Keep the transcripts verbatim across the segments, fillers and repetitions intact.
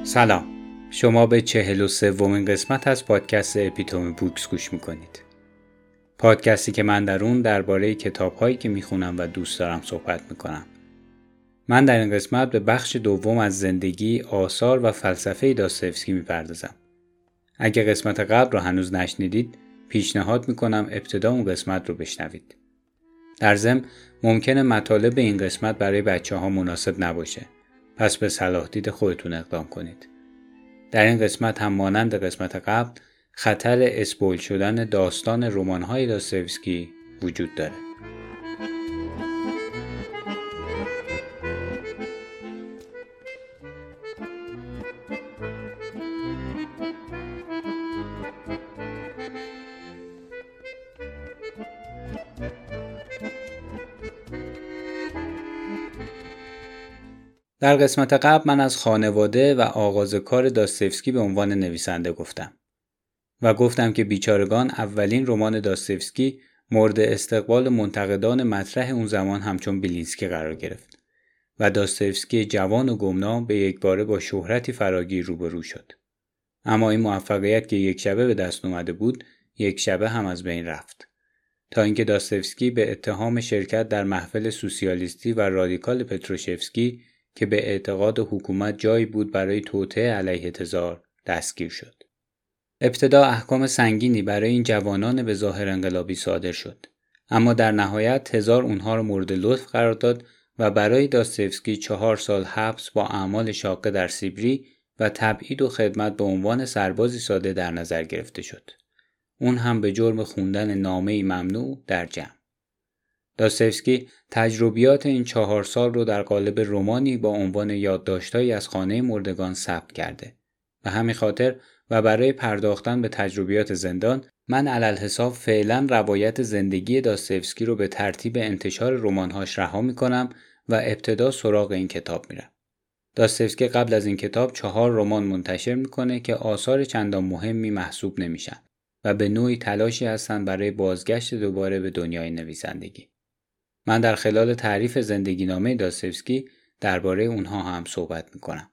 سلام، شما به چهل و سومین قسمت از پادکست اپیتومی بوکس گوش میکنید. پادکستی که من در اون درباره کتاب‌هایی که میخونم و دوست دارم صحبت میکنم. من در این قسمت به بخش دوم از زندگی، آثار و فلسفه داستایوفسکی میپردازم. اگه قسمت قبل رو هنوز نشنیدید، پیشنهاد میکنم ابتدا اون قسمت رو بشنوید. در ضمن ممکنه مطالب این قسمت برای بچه‌ها مناسب نباشه. پس به صلاح دید خودتون اقدام کنید. در این قسمت هم مانند قسمت قبل خطر اسپویل شدن داستان رمان‌های داستایوفسکی وجود داره. در قسمت قبل من از خانواده و آغاز کار داستایوفسکی به عنوان نویسنده گفتم و گفتم که بیچارگان اولین رمان داستایوفسکی مورد استقبال منتقدان مطرح اون زمان همچون بیلینسکی قرار گرفت و داستایوفسکی جوان و گمنام به یکباره با شهرتی فراگیر روبرو شد. اما این موفقیت که یک شبه به دست اومده بود، یک شبه هم از بین رفت. تا اینکه داستایوفسکی به اتهام شرکت در محفل سوسیالیستی و رادیکال پتروشفسکی که به اعتقاد حکومت جایی بود برای توطئه علیه تزار دستگیر شد. ابتدا احکام سنگینی برای این جوانان به ظاهر انقلابی صادر شد، اما در نهایت تزار اونها را مورد لطف قرار داد و برای داستایوفسکی چهار سال حبس با اعمال شاقه در سیبری و تبعید و خدمت به عنوان سربازی ساده در نظر گرفته شد. اون هم به جرم خوندن نامه‌ای ممنوع در جمع. داستایوفسکی تجربیات این چهار سال رو در قالب رمانی با عنوان یادداشت‌هایی از خانه مردگان ثبت کرده. به همین خاطر و برای پرداختن به تجربیات زندان، من علالحساب فعلا روایت زندگی داستایوفسکی رو به ترتیب انتشار رمان‌هاش رها می‌کنم و ابتدا سراغ این کتاب میرم. داستایوفسکی قبل از این کتاب چهار رمان منتشر می‌کنه که آثار چندان مهمی محسوب نمیشن و به نوعی تلاشی هستن برای بازگشت دوباره به دنیای نویسندگی. من در خلال تعریف زندگی نامه داستایوفسکی درباره اونها هم صحبت میکنم.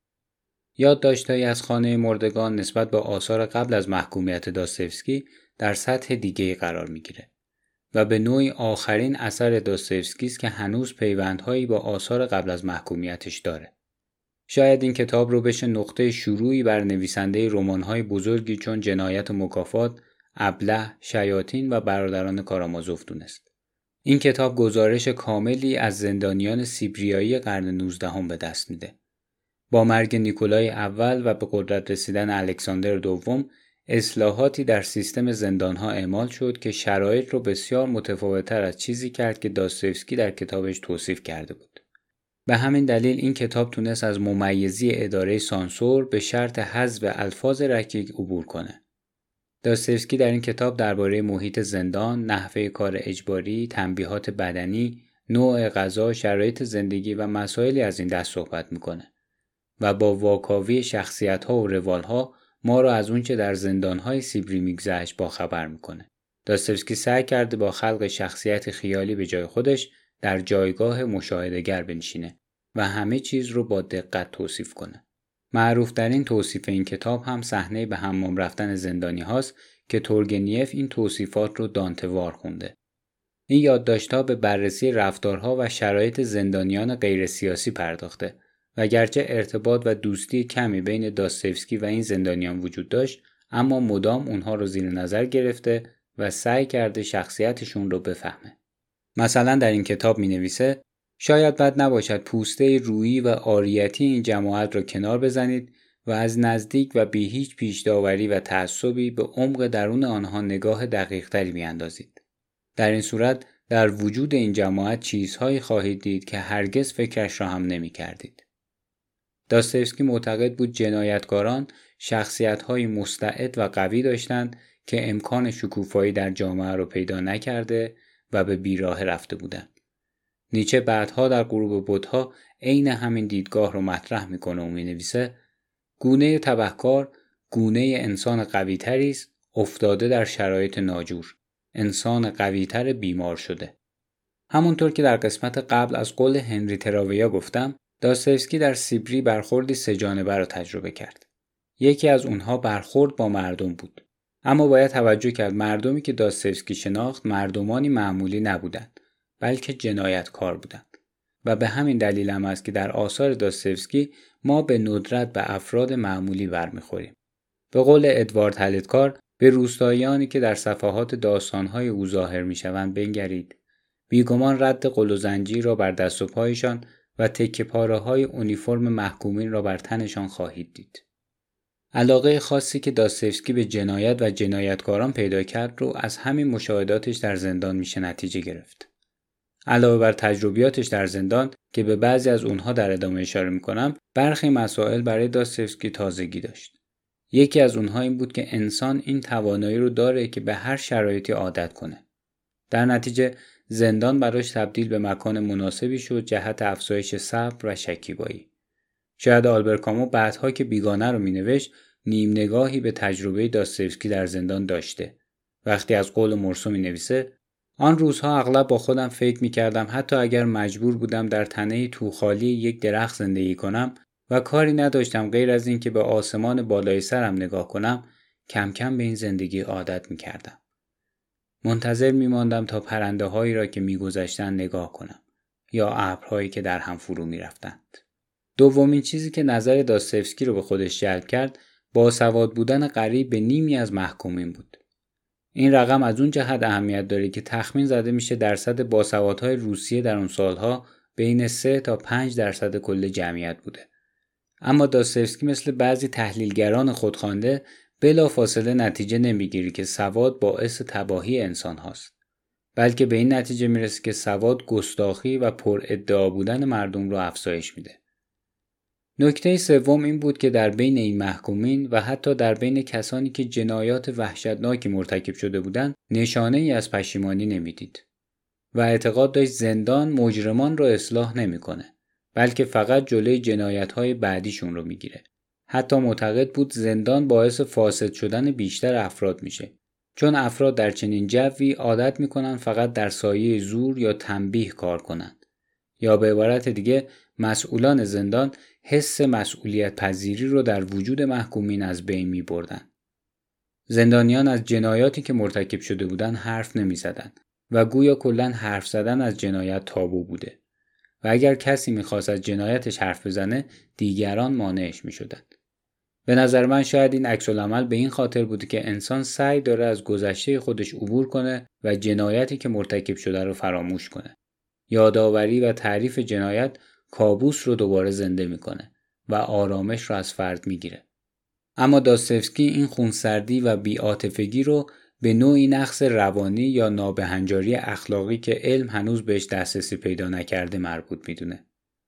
یادداشت‌هایی از خانه مردگان نسبت به آثار قبل از محکومیت داستایوفسکی در سطح دیگه‌ای قرار میگیره و به نوعی آخرین اثر داستایوفسکی است که هنوز پیوندهایی با آثار قبل از محکومیتش داره. شاید این کتاب رو بشه نقطه شروعی بر نویسنده رمان‌های بزرگی چون جنایت و مکافات، ابله، شیاطین و برادران کارامازوف دونست. این کتاب گزارش کاملی از زندانیان سیبریایی قرن نوزدهم به دست میده. با مرگ نیکولای اول و به قدرت رسیدن الکساندر دوم، اصلاحاتی در سیستم زندانها اعمال شد که شرایط رو بسیار متفاوت‌تر از چیزی کرد که داستایوفسکی در کتابش توصیف کرده بود. به همین دلیل این کتاب تونست از ممیزی اداره سانسور به شرط حذف الفاظ رکیک عبور کنه. داستایوفسکی در این کتاب درباره محیط زندان، نحوه کار اجباری، تنبیهات بدنی، نوع غذا، شرایط زندگی و مسائلی از این دست صحبت میکنه و با واکاوی شخصیت‌ها و روال‌ها ما را از اونچه در زندان‌های سیبری میگذشت با خبر میکنه. داستایوفسکی سعی کرده با خلق شخصیت خیالی به جای خودش در جایگاه مشاهده‌گر بنشینه و همه چیز رو با دقت توصیف کنه. معروف در این توصیف این کتاب هم صحنه به حمام رفتن زندانی هاست که تورگنیف این توصیفات رو دانته‌وار خونده. این یادداشت‌ها به بررسی رفتارها و شرایط زندانیان غیر سیاسی پرداخته و گرچه ارتباط و دوستی کمی بین داستایوفسکی و این زندانیان وجود داشت، اما مدام اونها رو زیر نظر گرفته و سعی کرده شخصیتشون رو بفهمه. مثلا در این کتاب می‌نویسه شاید بد نباشد پوسته رویی و عاریتی این جماعت را کنار بزنید و از نزدیک و بی هیچ پیش داوری و تعصبی به عمق درون آنها نگاه دقیق‌تری بیاندازید. در این صورت در وجود این جماعت چیزهایی خواهید دید که هرگز فکرش را هم نمی کردید. داستایوفسکی معتقد بود جنایتکاران شخصیت‌های مستعد و قوی داشتند که امکان شکوفایی در جامعه را پیدا نکرده و به بیراه رفته بودند. نیچه بعدها در غروب بت‌ها عین همین دیدگاه رو مطرح میکنه و مینویسه گونه تبهکار گونه انسان قوی‌تری است افتاده در شرایط ناجور، انسان قوی‌تر بیمار شده. همونطور که در قسمت قبل از قول هنری تراویا گفتم، داستایوسکی در سیبری برخوردی سه جانبه را تجربه کرد. یکی از اونها برخورد با مردم بود. اما باید توجه کرد مردمی که داستایوسکی شناخت مردمانی معمولی نبودند، بلکه جنایتکار بودند. و به همین دلیل هم است که در آثار داستایوسکی ما به ندرت به افراد معمولی برمیخوریم. به قول ادوارد هلتکار، به روستاییانی که در صفحات داستان‌های او ظاهر می‌شوند بنگرید. بیگمان رد قل و زنجیر را بر دست و پایشان و تکه پاره‌های اونیفرم محکومین را بر تنشان خواهید دید. علاقه خاصی که داستایوسکی به جنایت و جنایتکاران پیدا کرد رو از همین مشاهداتش در زندان میشه نتیجه گرفت. علاوه بر تجربیاتش در زندان که به بعضی از اونها در ادامه اشاره میکنم، برخی مسائل برای داستایوسکی تازگی داشت. یکی از اونها این بود که انسان این توانایی رو داره که به هر شرایطی عادت کنه. در نتیجه زندان براش تبدیل به مکان مناسبی شد جهت افزایش صبر و شکیبایی. شاید آلبر کامو بعدها که بیگانه رو مینوشت نیم نگاهی به تجربه داستایوسکی در زندان داشته. وقتی از قول مرسو مینویسه: آن روزها اغلب با خودم فکر می‌کردم حتی اگر مجبور بودم در تنه توخالی یک درخت زندگی کنم و کاری نداشتم غیر از این که به آسمان بالای سرم نگاه کنم، کم کم به این زندگی عادت می‌کردم. منتظر می‌ماندم تا پرنده‌هایی را که می‌گذشتند نگاه کنم یا ابرهایی که در هم فرو می‌رفتند. دومین چیزی که نظر داستایوسکی رو به خودش جلب کرد، باسواد بودن قریب به نیمی از محکومین بود. این رقم از اون جهت اهمیت داره که تخمین زده میشه درصد باسوادهای روسیه در اون سالها بین سه تا پنج درصد کل جمعیت بوده. اما داستایوسکی مثل بعضی تحلیلگران خودخوانده بلافاصله نتیجه نمیگیره که سواد باعث تباهی انسان هاست، بلکه به این نتیجه میرسه که سواد گستاخی و پر ادعا بودن مردم رو افزایش میده. نکته سوم این بود که در بین این محکومین و حتی در بین کسانی که جنایات وحشتناکی مرتکب شده بودند نشانه ای از پشیمانی نمیدید و اعتقاد داشت زندان مجرمان را اصلاح نمیکنه، بلکه فقط جلوی جنایت‌های بعدیشون رو میگیره. حتی معتقد بود زندان باعث فاسد شدن بیشتر افراد میشه، چون افراد در چنین جوی عادت میکنن فقط در سایه زور یا تنبیه کار کنن، یا به عبارت دیگه مسئولان زندان حس مسئولیت پذیری رو در وجود محکومین از بین می بردن. زندانیان از جنایاتی که مرتکب شده بودن حرف نمی زدن و گویا کلن حرف زدن از جنایت تابو بوده و اگر کسی می خواست از جنایتش حرف بزنه دیگران مانعش می شدن. به نظر من شاید این عکس العمل به این خاطر بوده که انسان سعی داره از گذشته خودش عبور کنه و جنایتی که مرتکب شده رو فراموش کنه. یادآوری و تعریف جنایت کابوس رو دوباره زنده میکنه و آرامش رو از فرد میگیره. اما داستایوسکی این خونسردی و بی‌عاطفگی رو به نوعی نقص روانی یا نابهنجاری اخلاقی که علم هنوز بهش دسترسی پیدا نکرده مربوط میدونه.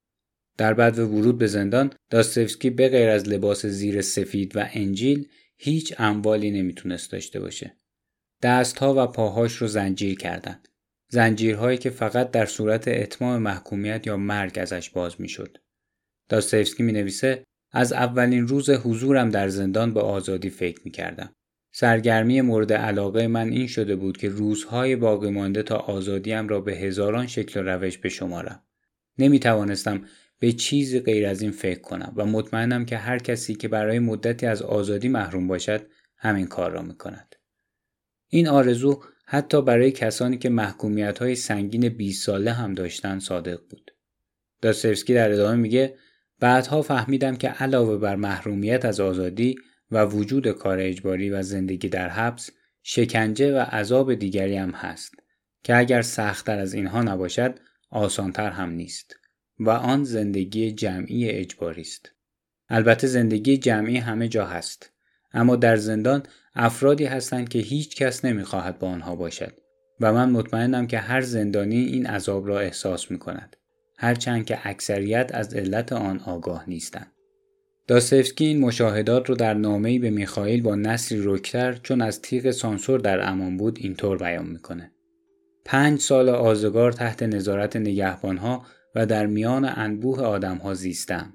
در بعد ورود به زندان داستایوسکی به غیر از لباس زیر سفید و انجیل هیچ اموالی نمیتونست داشته باشه. دستها و پاهاش رو زنجیر کردن. زنجیرهایی که فقط در صورت اتمام محکومیت یا مرگ ازش باز میشد. داستایوسکی می نویسه: از اولین روز حضورم در زندان به آزادی فکر می کردم. سرگرمی مورد علاقه من این شده بود که روزهای باقی مانده تا آزادیم را به هزاران شکل و روش بشمارم. نمی توانستم به چیزی غیر از این فکر کنم و مطمئنم که هر کسی که برای مدتی از آزادی محروم باشد همین کار را می کند. این آرزو حتی برای کسانی که محکومیت‌های سنگین بیست ساله هم داشتن صادق بود. داستایوسکی در ادامه میگه: بعدها فهمیدم که علاوه بر محرومیت از آزادی و وجود کار اجباری و زندگی در حبس، شکنجه و عذاب دیگری هم هست که اگر سخت‌تر از اینها نباشد آسان‌تر هم نیست و آن زندگی جمعی اجباری است. البته زندگی جمعی همه جا هست، اما در زندان افرادی هستند که هیچ کس نمیخواهد با آنها باشد و من مطمئنم که هر زندانی این عذاب را احساس میکند، هرچند که اکثریت از علت آن آگاه نیستند. داستایوسکی این مشاهدات رو در نامه‌ای به میخائیل با نثری رک‌تر چون از تیغ سانسور در امان بود اینطور بیان میکنه: پنج سال آزگار تحت نظارت نگهبانها و در میان انبوه آدمها زیستم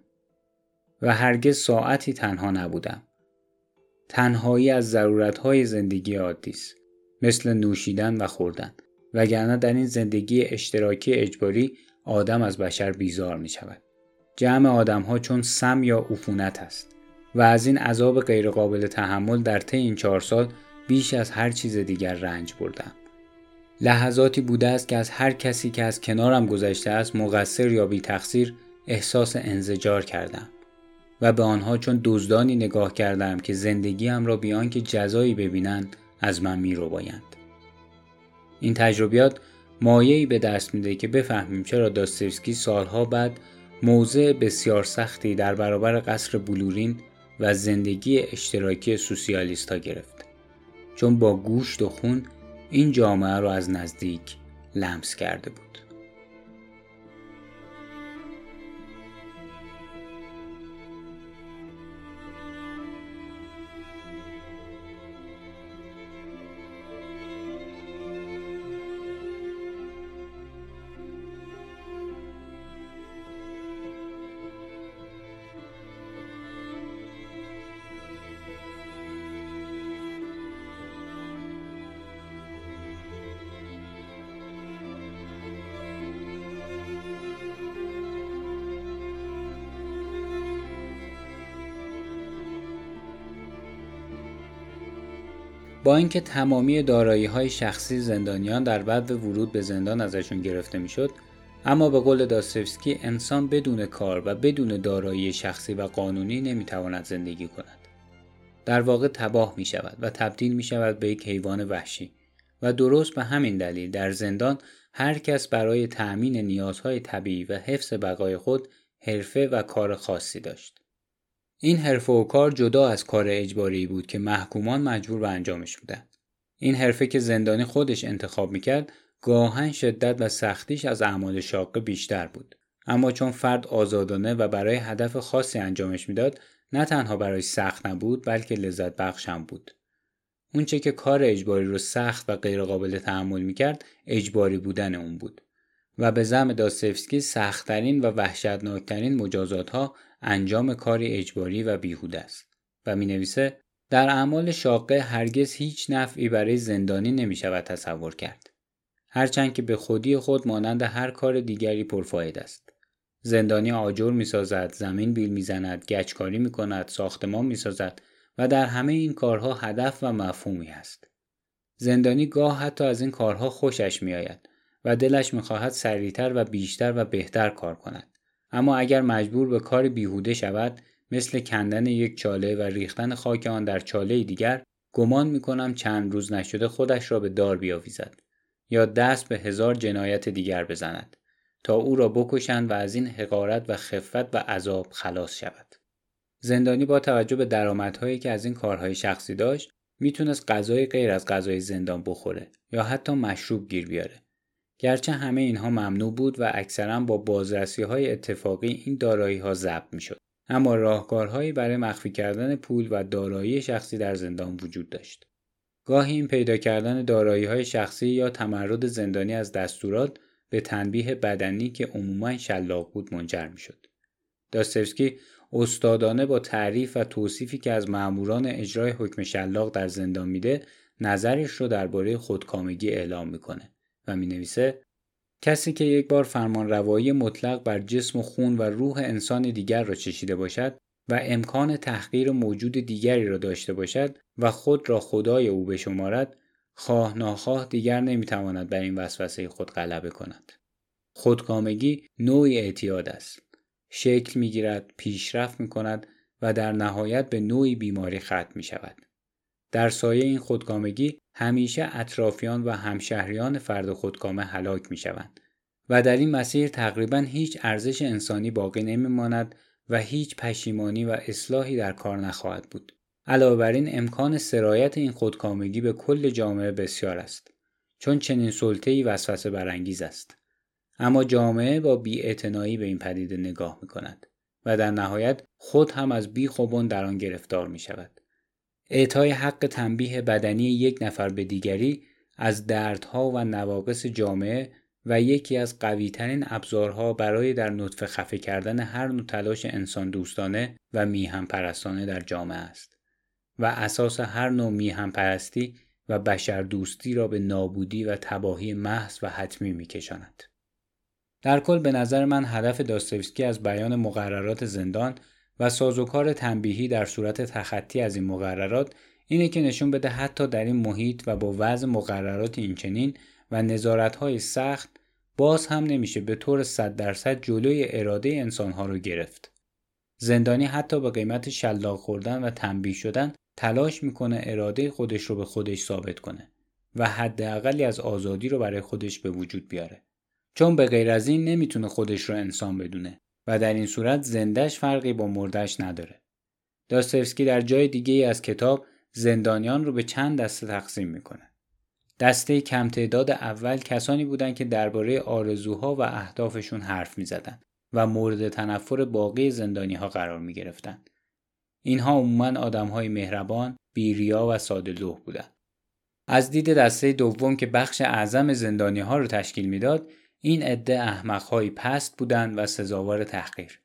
و هرگز ساعتی تنها نبودم. تنهایی از ضرورت‌های زندگی عادی است، مثل نوشیدن و خوردن، وگرنه در این زندگی اشتراکی اجباری آدم از بشر بیزار می‌شود. جمع آدم‌ها چون سم یا عفونت است و از این عذاب غیرقابل تحمل در طی این چهار سال بیش از هر چیز دیگر رنج بردم. لحظاتی بوده است که از هر کسی که از کنارم گذشته است مقصر یا بی تقصیر احساس انزجار کردم و به آنها چون دزدانی نگاه کردم که زندگیم را بیان که جزایی ببینند از من می رو بایند. این تجربیات مایه‌ای به دست میده که بفهمیم چرا داستایوسکی سالها بعد موضع بسیار سختی در برابر قصر بلورین و زندگی اشتراکی سوسیالیست‌ها گرفت. چون با گوشت و خون این جامعه را از نزدیک لمس کرده بود. با اینکه تمامی دارایی‌های شخصی زندانیان در بعد ورود به زندان ازشون گرفته میشد، اما به قول داستایوسکی انسان بدون کار و بدون دارایی شخصی و قانونی نمیتواند زندگی کند. در واقع تباه می شود و تبدیل می شود به یک حیوان وحشی و درست به همین دلیل در زندان هر کس برای تأمین نیازهای طبیعی و حفظ بقای خود حرفه و کار خاصی داشت. این حرفه و کار جدا از کار اجباری بود که محکومان مجبور به انجامش بودند. این حرفه که زندانی خودش انتخاب میکرد گاهن شدت و سختیش از اعمال شاقه بیشتر بود. اما چون فرد آزادانه و برای هدف خاصی انجامش میداد، نه تنها برای سخت نبود بلکه لذت بخش هم بود. اونچه که کار اجباری رو سخت و غیر قابل تحمل میکرد اجباری بودن اون بود. و به زعم داستایوسکی سخت‌ترین و وحشتناکترین مجازات‌ها انجام کاری اجباری و بیهوده است و می‌نویسه در اعمال شاقه هرگز هیچ نفعی برای زندانی نمی‌شود تصور کرد، هرچند که به خودی خود مانند هر کار دیگری پرفایده است. زندانی آجر می‌سازد، زمین بیل می‌زند، گچکاری می‌کند، ساختمان می‌سازد و در همه این کارها هدف و مفهومی است. زندانی گاه حتی از این کارها خوشش می‌آید و دلش می‌خواهد سریعتر و بیشتر و بهتر کار کند. اما اگر مجبور به کار بیهوده شود، مثل کندن یک چاله و ریختن خاک آن در چاله دیگر، گمان می‌کنم چند روز نشده خودش را به دار بیاویزد یا دست به هزار جنایت دیگر بزند تا او را بکشند و از این حقارت و خفت و عذاب خلاص شود. زندانی با توجه به درآمدهایی که از این کارهای شخصی داشت، میتونست غذای غیر از غذای زندان بخوره یا حتی مشروب گیر بیاره. گرچه همه اینها ممنوع بود و اکثرا با بازرسی‌های اتفاقی این دارایی‌ها ضبط می‌شد، اما راهکارهایی برای مخفی کردن پول و دارایی شخصی در زندان وجود داشت. گاهی این پیدا کردن دارایی‌های شخصی یا تمرد زندانی از دستورات به تنبیه بدنی که عموماً شلاق بود منجر می‌شد. داستایوسکی استادانه با تعریف و توصیفی که از مأموران اجرای حکم شلاق در زندان میده، نظرش رو درباره خودکامگی اعلام میکنه و مینویسه کسی که یک بار فرمانروایی مطلق بر جسم و خون و روح انسان دیگر را چشیده باشد و امکان تحقیر موجود دیگری را داشته باشد و خود را خدای او بشمارد، خواه ناخواه دیگر نمیتواند بر این وسوسه خود غلبه کند. خودکامگی نوعی اعتیاد است. شکل میگیرد، پیشرفت میکند و در نهایت به نوعی بیماری ختم میشود. در سایه این خودکامگی همیشه اطرافیان و همشهریان فرد خودکامه هلاک میشوند و در این مسیر تقریباً هیچ ارزش انسانی باقی نمیماند و هیچ پشیمانی و اصلاحی در کار نخواهد بود. علاوه بر این امکان سرایت این خودکامگی به کل جامعه بسیار است، چون چنین سلطه‌ای وسوسه برانگیز است. اما جامعه با بی‌اعتنایی به این پدیده نگاه می‌کند و در نهایت خود هم از بیخ و بن در آن گرفتار می‌شود. اعطای حق تنبیه بدنی یک نفر به دیگری از دردها و نواقص جامعه و یکی از قوی‌ترین ابزارها برای در نطفه خفه کردن هر نوع تلاش انسان دوستانه و میهن پرستانه در جامعه است و اساس هر نوع میهن پرستی و بشر دوستی را به نابودی و تباهی محض و حتمی می‌کشاند. در کل به نظر من هدف داستایوفسکی از بیان مقررات زندان و سازوکار تنبیهی در صورت تخطی از این مقررات اینه که نشون بده حتی در این محیط و با وضع مقررات اینچنین و نظارت‌های سخت باز هم نمیشه به طور صد درصد جلوی اراده انسان‌ها رو گرفت. زندانی حتی به قیمت شلاق خوردن و تنبیه شدن تلاش میکنه اراده خودش رو به خودش ثابت کنه و حداقلی از آزادی رو برای خودش به وجود بیاره. چون به غیر از این نمیتونه خودش رو انسان بدونه و در این صورت زندهش فرقی با مردهش نداره. داستایوفسکی در جای دیگه‌ای از کتاب زندانیان رو به چند دسته تقسیم میکنه. دسته کم تعداد اول کسانی بودند که درباره آرزوها و اهدافشون حرف میزدند و مورد تنفر باقی زندانی‌ها قرار می‌گرفتند. اینها عموماً آدم‌های مهربان، بی‌ریا و ساده‌لوح بودند. از دید دسته دوم که بخش اعظم زندانی‌ها رو تشکیل میداد، این عده احمق‌های پست بودند و سزاوار تحقیر.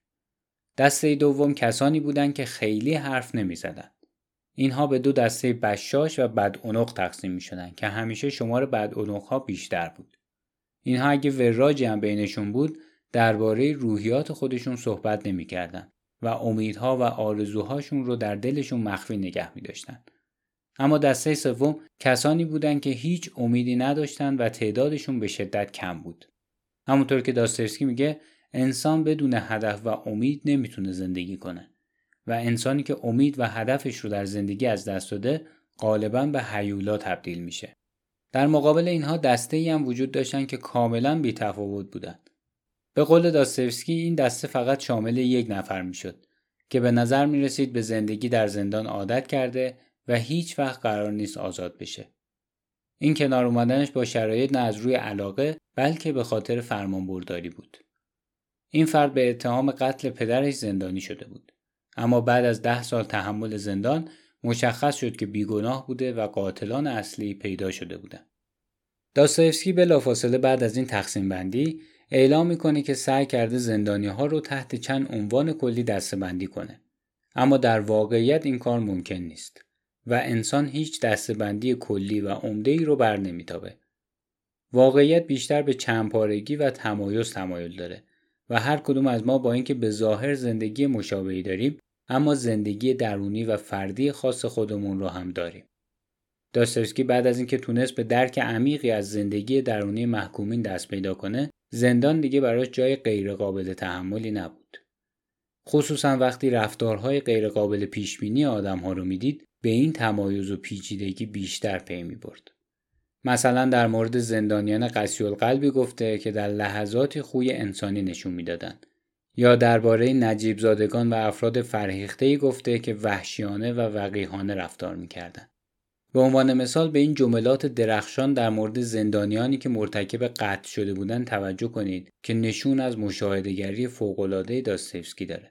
دسته دوم کسانی بودند که خیلی حرف نمی‌زدند. اینها به دو دسته بشاش و بدعنق تقسیم می‌شدند که همیشه شمار بدعنق‌ها بیشتر بود. اینها اگه وراجی هم بینشون بود، درباره روحیات خودشون صحبت نمی‌کردند و امیدها و آرزوهاشون رو در دلشون مخفی نگه می‌داشتند. اما دسته سوم کسانی بودند که هیچ امیدی نداشتند و تعدادشون به شدت کم بود. همونطور که داستایوفسکی میگه انسان بدون هدف و امید نمیتونه زندگی کنه و انسانی که امید و هدفش رو در زندگی از دست داده غالباً به هیولا تبدیل میشه. در مقابل اینها دسته‌ای هم وجود داشتن که کاملاً بی‌تفاوت بودن. به قول داستایوفسکی این دسته فقط شامل یک نفر میشد که به نظر میرسید به زندگی در زندان عادت کرده و هیچ وقت قرار نیست آزاد بشه. این کنار اومدنش با شرایط نه از روی علاقه بلکه به خاطر فرمانبرداری بود. این فرد به اتهام قتل پدرش زندانی شده بود. اما بعد از ده سال تحمل زندان مشخص شد که بیگناه بوده و قاتلان اصلی پیدا شده بودند. داستایوفسکی بلافاصله بعد از این تقسیم بندی اعلام میکنه که سعی کرده زندانی‌ها رو تحت چند عنوان کلی دسته‌بندی کنه. اما در واقعیت این کار ممکن نیست و انسان هیچ دسته‌بندی کلی و عمده‌ای رو بر نمیتابه. واقعیت بیشتر به چندپارگی و تمایز تمایل داره و هر کدوم از ما با اینکه به ظاهر زندگی مشابهی داریم اما زندگی درونی و فردی خاص خودمون رو هم داریم. داستایوفسکی بعد از اینکه تونست به درک عمیقی از زندگی درونی محکومین دست پیدا کنه، زندان دیگه براش جای غیر قابل تحملی نبود. خصوصا وقتی رفتارهای غیر قابل پیشبینی آدم‌ها رو میدید، به این تمایز و پیچیدگی بیشتر پی می‌برد. مثلا در مورد زندانیان قسی‌القلبی گفته که در لحظاتی خوی انسانی نشون میدادن، یا درباره نجیب زادگان و افراد فرهیخته‌ای گفته که وحشیانه و وقیحانه رفتار میکردن. به عنوان مثال به این جملات درخشان در مورد زندانیانی که مرتکب قتل شده بودند توجه کنید که نشون از مشاهده‌گری فوق‌العاده داستایوفسکی داره.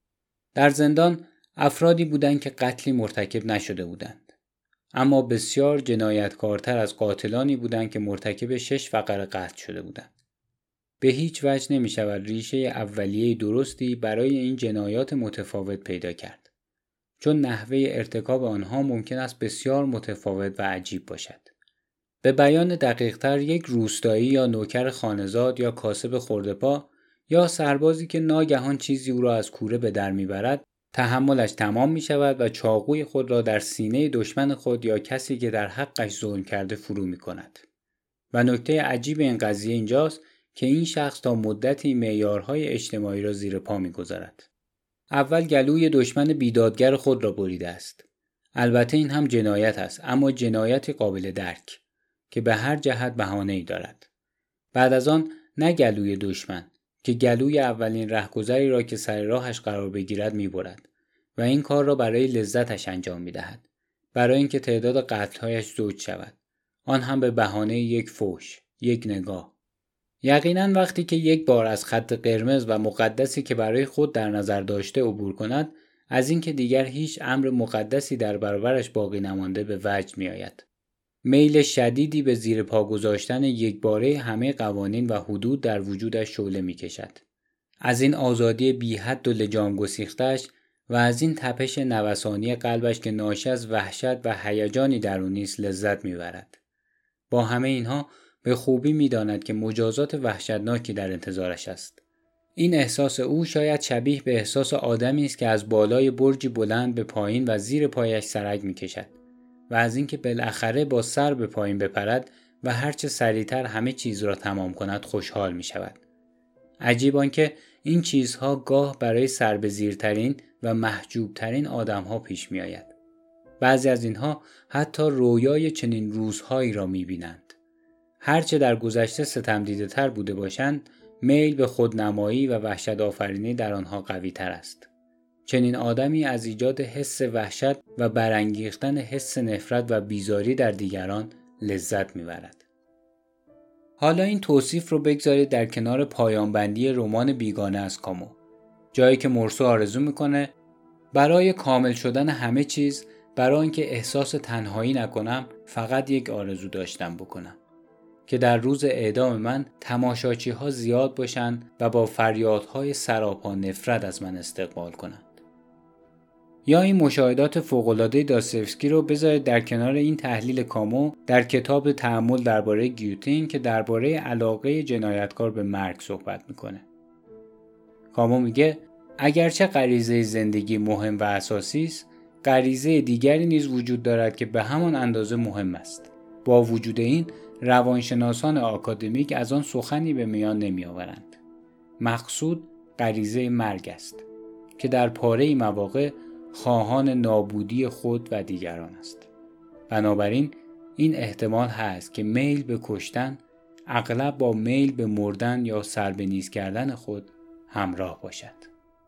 در زندان افرادی بودند که قتلی مرتکب نشده بودند، اما بسیار جنایتکارتر از قاتلانی بودند که مرتکب شش فقره قتل شده بودند. به هیچ وجه نمی شود ریشه اولیه درستی برای این جنایات متفاوت پیدا کرد، چون نحوه ارتکاب آنها ممکن است بسیار متفاوت و عجیب باشد. به بیان دقیق‌تر، یک روستایی یا نوکر خانه‌زاد یا کاسب خرده‌پا یا سربازی که ناگهان چیزی او را از کوره به در میبرد تحملش تمام می شود و چاقوی خود را در سینه دشمن خود یا کسی که در حقش ظلم کرده فرو می کند. و نکته عجیب این قضیه اینجاست که این شخص تا مدتی معیارهای اجتماعی را زیر پا می گذارد. اول گلوی دشمن بیدادگر خود را بریده است. البته این هم جنایت است، اما جنایتی قابل درک که به هر جهت بهانه‌ای دارد. بعد از آن نه گلوی دشمن که گلوی اولین رهگذری را که سر راهش قرار بگیرد می‌برد و این کار را برای لذتش انجام می‌دهد، برای اینکه تعداد قتل‌هایش زوج شود، آن هم به بهانه یک فحش، یک نگاه. یقیناً وقتی که یک بار از خط قرمز و مقدسی که برای خود در نظر داشته عبور کند، از اینکه دیگر هیچ امر مقدسی در برابرش باقی نمانده به وجد می‌آید. میل شدیدی به زیر پا گذاشتن یک باره همه قوانین و حدود در وجودش شعله می کشد. از این آزادی بی حد و لجام گسیختش و از این تپش نوسانی قلبش که ناشی از وحشت و هیجانی درونی است لذت می برد. با همه اینها به خوبی می‌داند که مجازات وحشتناکی در انتظارش است. این احساس او شاید شبیه به احساس آدمی است که از بالای برجی بلند به پایین و زیر پایش سرک می‌کشد و از اینکه بالاخره با سر به پایین بپرد و هرچه سریعتر همه چیز را تمام کند خوشحال می‌شود. عجیب آنکه این چیزها گاه برای سربزیرترین و محجوبترین آدم‌ها پیش می‌آید. بعضی از اینها حتی رویای چنین روزهایی را می‌بینند. هرچه در گذشته ستم دیده تر بوده باشند، میل به خودنمایی و وحشت آفرینی در آنها قوی تر است. چنین آدمی از ایجاد حس وحشت و برانگیختن حس نفرت و بیزاری در دیگران لذت می‌برد. حالا این توصیف رو بگذارید در کنار پایان‌بندی رمان بیگانه از کامو، جایی که مورسو آرزو میکنه برای کامل شدن همه چیز، برای اینکه احساس تنهایی نکنم، فقط یک آرزو داشتم بکنم که در روز اعدام من تماشاچی ها زیاد باشن و با فریادهای سراپا نفرت از من استقبال کنند. یا این مشاهدات فوق‌العاده داستایوفسکی رو بذارید در کنار این تحلیل کامو در کتاب تأمل درباره گیوتین که درباره علاقه جنایتکار به مرگ صحبت میکنه. کامو میگه اگرچه غریزه زندگی مهم و اساسی است، غریزه دیگری نیز وجود دارد که به همان اندازه مهم است. با وجود این، روانشناسان آکادمیک از آن سخنی به میان نمی آورند. مقصود غریزه مرگ است که در پاره مواقع خواهان نابودی خود و دیگران است. بنابراین این احتمال هست که میل به کشتن اغلب با میل به مردن یا سر به نیست کردن خود همراه باشد.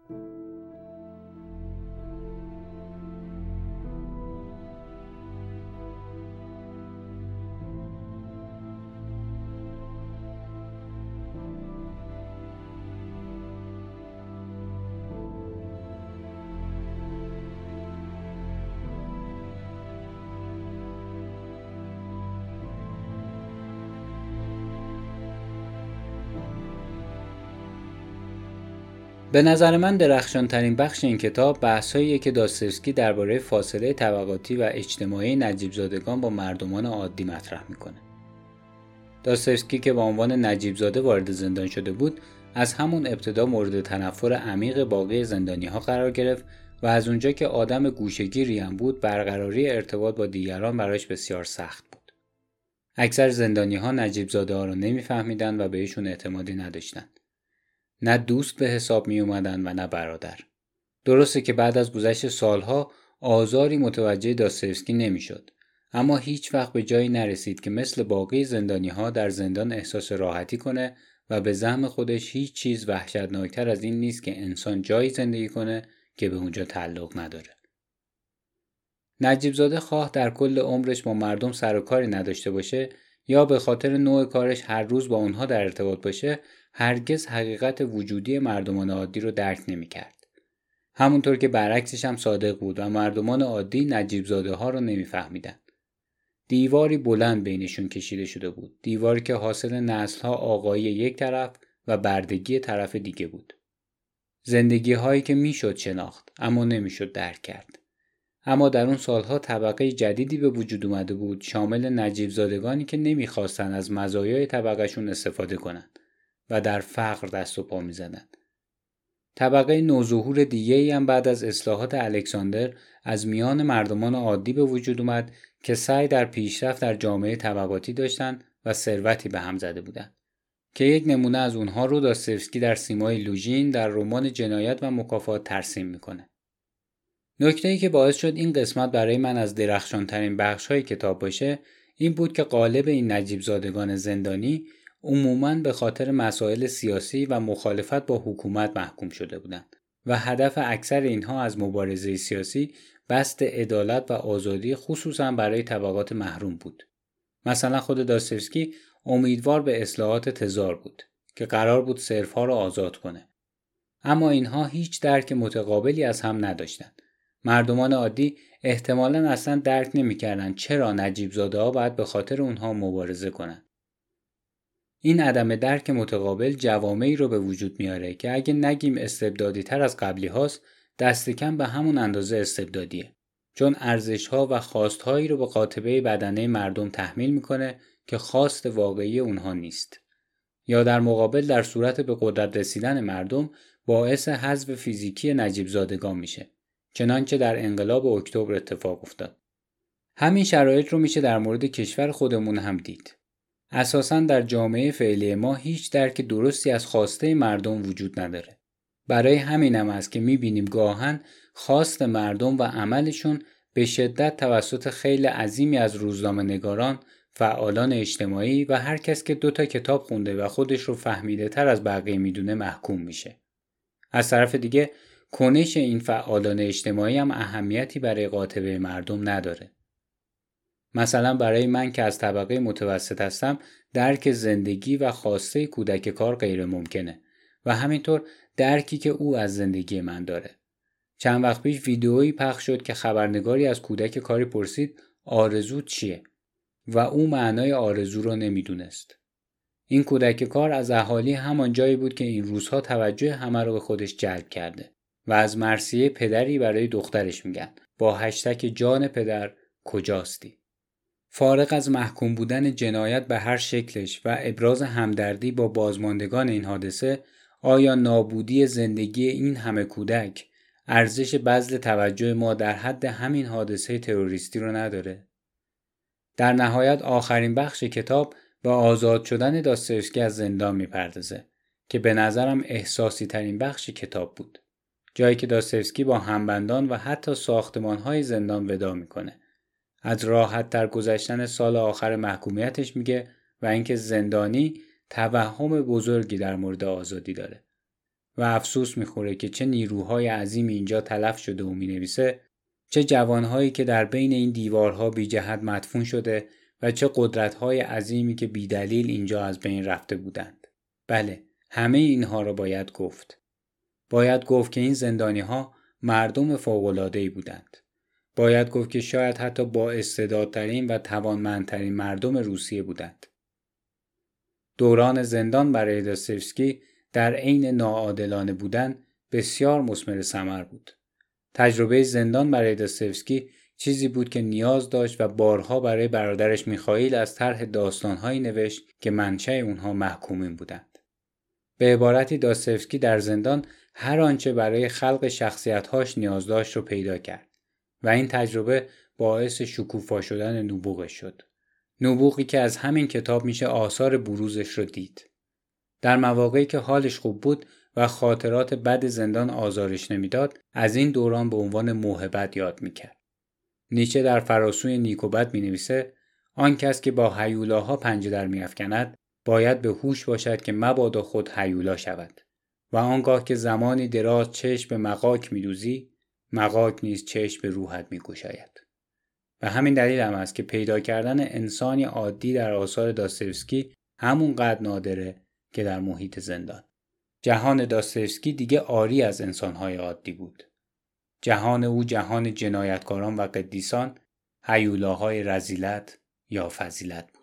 به نظر من درخشان ترین بخش این کتاب بحث‌هاییه که داستایوفسکی درباره فاصله طبقاتی و اجتماعی نجیب زادگان با مردمان عادی مطرح میکنه. داستایوفسکی که با عنوان نجیب زاده وارد زندان شده بود، از همون ابتدا مورد تنفر عمیق باقی زندانی‌ها قرار گرفت و از اونجا که آدم گوشه‌گیری هم بود، برقراری ارتباط با دیگران برایش بسیار سخت بود. اکثر زندانی‌ها نجیب زاده‌ها رو نمی‌فهمیدن و بهشون اعتمادی نداشتن. نه دوست به حساب می اومدن و نه برادر. درسته که بعد از گذشت سالها آزاری متوجه داستایوفسکی نمیشد، اما هیچ وقت به جایی نرسید که مثل باقی زندانی‌ها در زندان احساس راحتی کنه و به زعم خودش هیچ چیز وحشتناکتر از این نیست که انسان جایی زندگی کنه که به اونجا تعلق نداره. نجیب زاده خواه در کل عمرش با مردم سر و کاری نداشته باشه یا به خاطر نوع کارش هر روز با اونها در ارتباط باشه، هرگز حقیقت وجودی مردمان عادی رو درک نمی‌کرد. همونطور که برعکسش هم صادق بود و مردمان عادی نجیب زاده ها رو نمی‌فهمیدن. دیواری بلند بینشون کشیده شده بود، دیواری که حاصل نسل‌ها آقایی یک طرف و بردگی طرف دیگه بود. زندگی هایی که میشد شناخت اما نمیشد درک کرد. اما در اون سالها طبقه جدیدی به وجود اومده بود، شامل نجیب زادگانی که نمیخواستن از مزایای طبقهشون استفاده کنند و در فقر دست و پا میزدن. طبقه نوظهور دیگه‌ای هم بعد از اصلاحات الکساندر از میان مردمان عادی به وجود اومد که سعی در پیشرفت در جامعه طبقاتی داشتن و ثروتی به هم زده بودند. که یک نمونه از اونها رو داستایوفسکی در سیمای لوژین در رمان جنایت و مکافات ترسیم میکنه. نکته‌ای که باعث شد این قسمت برای من از درخشان‌ترین بخش‌های کتاب باشه این بود که قالب این نجیب زادگان زندانی عموماً به خاطر مسائل سیاسی و مخالفت با حکومت محکوم شده بودند و هدف اکثر اینها از مبارزه سیاسی بسط عدالت و آزادی خصوصاً برای طبقات محروم بود. مثلا خود داستایوفسکی امیدوار به اصلاحات تزار بود که قرار بود صرف‌ها را آزاد کنه. اما اینها هیچ درک متقابلی از هم نداشتند. مردمان عادی احتمالاً اصلا درک نمی‌کردند چرا نجیب زاده‌ها باید به خاطر اونها مبارزه کنند. این عدم درک متقابل جوامعی رو به وجود میاره که اگه نگیم استبدادی تر از قبلی هاست، دست کم به همون اندازه استبدادیه. چون ارزش‌ها و خواست‌هایی رو به قاطبه بدنه مردم تحمیل میکنه که خواست واقعی اونها نیست. یا در مقابل در صورت به قدرت رسیدن مردم باعث حذف فیزیکی نجیب زادگان میشه، چنانچه در انقلاب اکتبر اتفاق افتاد. همین شرایط رو میشه در مورد کشور خودمون هم دید. اساساً در جامعه فعلی ما هیچ درک درستی از خواسته مردم وجود نداره. برای همینم است که میبینیم گاهن خواست مردم و عملشون به شدت توسط خیلی عظیمی از روزنامه‌نگاران، فعالان اجتماعی و هر کس که دوتا کتاب خونده و خودش رو فهمیده تر از بقیه میدونه محکوم میشه. از طرف دیگه کنش این فعالان اجتماعی هم اهمیتی برای قاطبه مردم نداره. مثلا برای من که از طبقه متوسط هستم درک زندگی و خواسته کودک کار غیر ممکنه و همینطور درکی که او از زندگی من داره. چند وقت پیش ویدئویی پخش شد که خبرنگاری از کودک کاری پرسید آرزو چیه؟ و او معنای آرزو رو نمیدونست. این کودک کار از اهالی همان جایی بود که این روزها توجه همه رو به خودش جلب کرده و از مرثیه پدری برای دخترش میگن با هشتگ جان پدر کجاستی. فارغ از محکوم بودن جنایت به هر شکلش و ابراز همدردی با بازماندگان این حادثه، آیا نابودی زندگی این همه کودک ارزش بذل توجه ما در حد همین حادثه تروریستی رو نداره؟ در نهایت آخرین بخش کتاب به آزاد شدن داستایوفسکی از زندان میپردازه که به نظرم احساسی ترین بخش کتاب بود. جایی که داستایوفسکی با همبندان و حتی ساختمان‌های زندان وداع میکنه. از راحت تر گذشتن سال آخر محکومیتش میگه و اینکه زندانی توهم بزرگی در مورد آزادی داره و افسوس میخوره که چه نیروهای عظیمی اینجا تلف شده و مینویسه، چه جوانهایی که در بین این دیوارها بی جهت مدفون شده و چه قدرت‌های عظیمی که بی دلیل اینجا از بین رفته بودند. بله، همه اینها را باید گفت. باید گفت که این زندانی‌ها مردم فوق‌العاده‌ای بودند. باید گفت که شاید حتی با استعدادترین و توانمندترین مردم روسیه بودند. دوران زندان برای داستایوفسکی در عین ناعادلانه بودن بسیار مثمر ثمر بود. تجربه زندان برای داستایوفسکی چیزی بود که نیاز داشت و بارها برای برادرش میخائیل از طرح داستانهایی نوشت که منشأ اونها محکومین بودند. به عبارتی داستایوفسکی در زندان هر آنچه برای خلق شخصیت‌هاش نیاز داشت رو پیدا کرد و این تجربه باعث شکوفا شدن نبوغش شد. نبوغی که از همین کتاب میشه آثار بروزش رو دید. در مواقعی که حالش خوب بود و خاطرات بد زندان آزارش نمیداد، از این دوران به عنوان موهبت یاد میکرد. نیچه در فراسوی نیک و بد مینویسه آن کس که با هیولاها پنجه در میافکند باید به هوش باشد که مبادا خود هیولا شود و آنگاه که زمانی دراز چشم به مغاک میدوزی، مغاک نیز چشم به روحت میگشاید. و همین دلیل هم است که پیدا کردن انسانی عادی در آثار داستایوفسکی همونقدر نادره که در محیط زندان. جهان داستایوفسکی دیگه عاری از انسانهای عادی بود. جهان او جهان جنایتکاران و قدیسان، هیولاهای رذیلت یا فضیلت بود.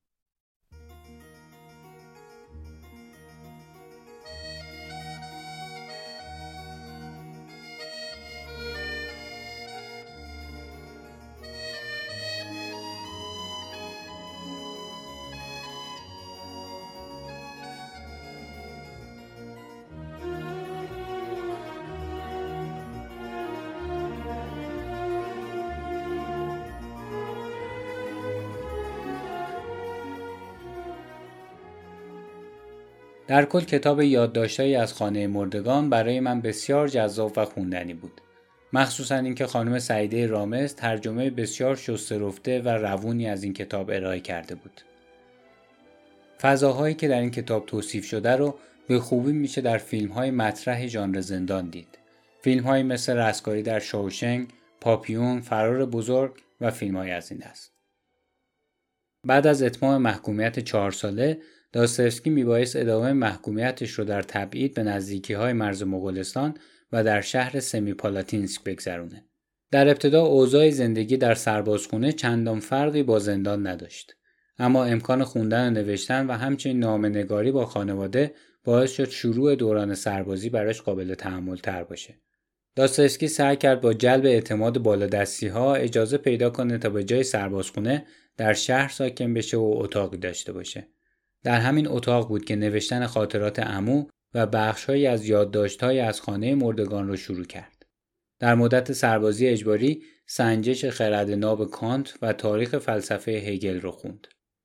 در کل کتاب یادداشت‌هایی از خانه مردگان برای من بسیار جذاب و خوندنی بود. مخصوصاً اینکه خانم سعیده رامز ترجمه بسیار شسته رفته و روونی از این کتاب ارائه کرده بود. فضاهایی که در این کتاب توصیف شده رو به خوبی میشه در فیلم‌های مطرح ژانر زندان دید. فیلم‌هایی مثل رستگاری در شاوشنگ، پاپیون، فرار بزرگ و فیلم‌های از این دست. بعد از اتمام محکومیت چهار ساله، داستایوفسکی میبایست ادامه محکومیتش رو در تبعید به نزدیکی‌های مرز مغولستان و در شهر سمیپالاتینسک بگذرونه. در ابتدا اوضاع زندگی در سربازخونه چندان فرقی با زندان نداشت، اما امکان خوندن و نوشتن و همچنین نامه‌نگاری با خانواده باعث شد شروع دوران سربازی براش قابل تحمل تر باشه. داستایوسکی سعی کرد با جلب اعتماد بالادستی‌ها اجازه پیدا کنه تا به جای سربازخونه در شهر ساکن بشه و اتاقی داشته باشه. در همین اتاق بود که نوشتن خاطرات عمو و بخش‌هایی از یادداشت‌های از خانه مردگان رو شروع کرد. در مدت سربازی اجباری سنجش خرد ناب کانت و تاریخ فلسفه هگل رو خوند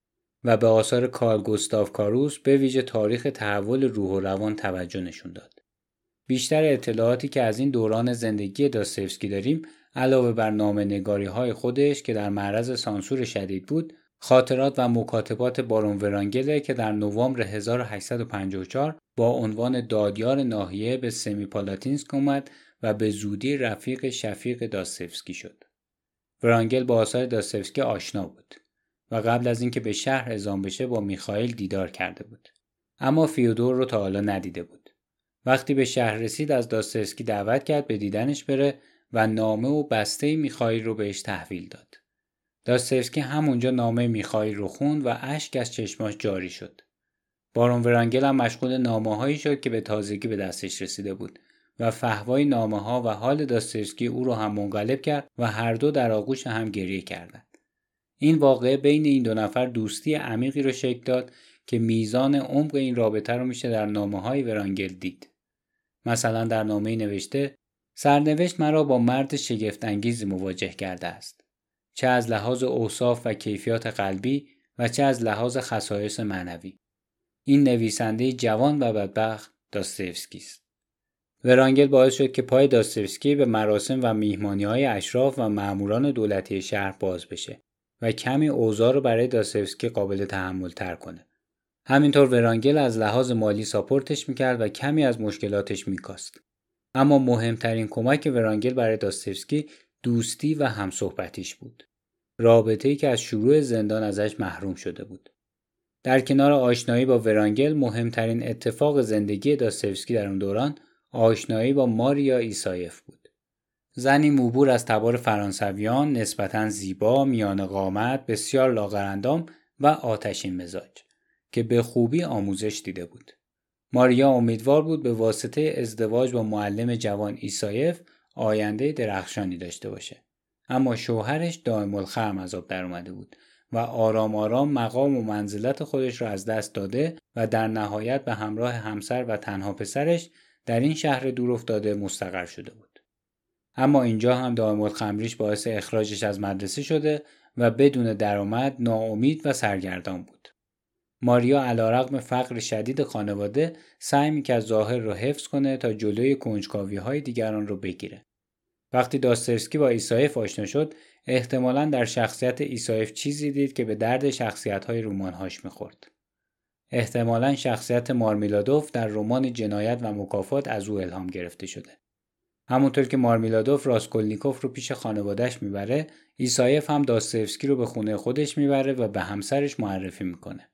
و به آثار کارل گوستاو کاروس به ویژه تاریخ تحول روح و روان توجه نشون داد. بیشتر اطلاعاتی که از این دوران زندگی داستایوسکی داریم علاوه بر نامه‌نگاری‌های خودش که در معرض سانسور شدید بود، خاطرات و مکاتبات بارون ورانگل که در نوامبر هزار و هشتصد و پنجاه و چهار با عنوان دادیار ناحیه به سمیپالاتینسک اومد و به زودی رفیق شفیق داستایوسکی شد. ورانگل با آثار داستایوسکی آشنا بود و قبل از اینکه به شهر اعزام بشه با میخائیل دیدار کرده بود. اما فیودور رو تا حالا ندیده بود. وقتی به شهر رسید از داستایوسکی دعوت کرد به دیدنش بره و نامه و بسته میخائیل رو بهش تحویل داد. داستایوسکی همونجا نامه میخائیل رو خوند و اشک از چشماش جاری شد. بارون ورانگل هم مشغول نامه‌هایی شد که به تازگی به دستش رسیده بود و فحوای نامه‌ها و حال داستایوسکی او رو هم منقلب کرد و هر دو در آغوش هم گریه کردند. این واقعه بین این دو نفر دوستی عمیقی رو شکل داد که میزان عمق این رابطه رو میشه در نامه‌های ورانگل دید. مثلا در نامه‌ای نوشته: سرنوشت مرا با مرد شگفت انگیزی مواجه کرده است، چه از لحاظ اوصاف و کیفیات قلبی و چه از لحاظ خصایص معنوی. این نویسنده جوان و بدبخت داستایوسکی است. ورانگل باعث شد که پای داستایوسکی به مراسم و میهمانی‌های اشراف و ماموران دولتی شهر باز بشه و کمی اوضاع رو برای داستایوسکی قابل تحمل تر کنه. همینطور ورانگل از لحاظ مالی ساپورتش میکرد و کمی از مشکلاتش میکاست. اما مهمترین کمک ورانگل برای داستایوسکی دوستی و همصحبتیش بود. رابطه‌ای که از شروع زندان ازش محروم شده بود. در کنار آشنایی با ورانگل، مهمترین اتفاق زندگی داستایوسکی در اون دوران آشنایی با ماریا ایسایف بود. زنی موبور از تبار فرانسویان، نسبتاً زیبا، میان قامت، بسیار لاغرندام و آتشین مزاج که به خوبی آموزش دیده بود. ماریا امیدوار بود به واسطه ازدواج با معلم جوان ایسایف آینده درخشانی داشته باشه. اما شوهرش دائم الخرم از آب در اومده بود و آرام آرام مقام و منزلت خودش را از دست داده و در نهایت به همراه همسر و تنها پسرش در این شهر دور افتاده مستقر شده بود. اما اینجا هم دائم الخمریش باعث اخراجش از مدرسه شده و بدون درآمد ناامید و سرگردان بود. ماریا علیرغم فقر شدید خانواده سعی می‌کرد ظاهر رو حفظ کنه تا جلوی کنجکاوی‌های دیگران رو بگیره. وقتی داستایوسکی با ایسایف آشنا شد، احتمالاً در شخصیت ایسایف چیزی دید که به درد شخصیت‌های رمان‌هاش می‌خورد. احتمالاً شخصیت مارمیلادوف در رمان جنایت و مکافات از او الهام گرفته شده. همونطور که مارمیلادوف راسکولنیکوف رو پیش خانواده‌اش میبره، ایسایف هم داستایوسکی رو به خونه خودش میبره و به همسرش معرفی میکنه.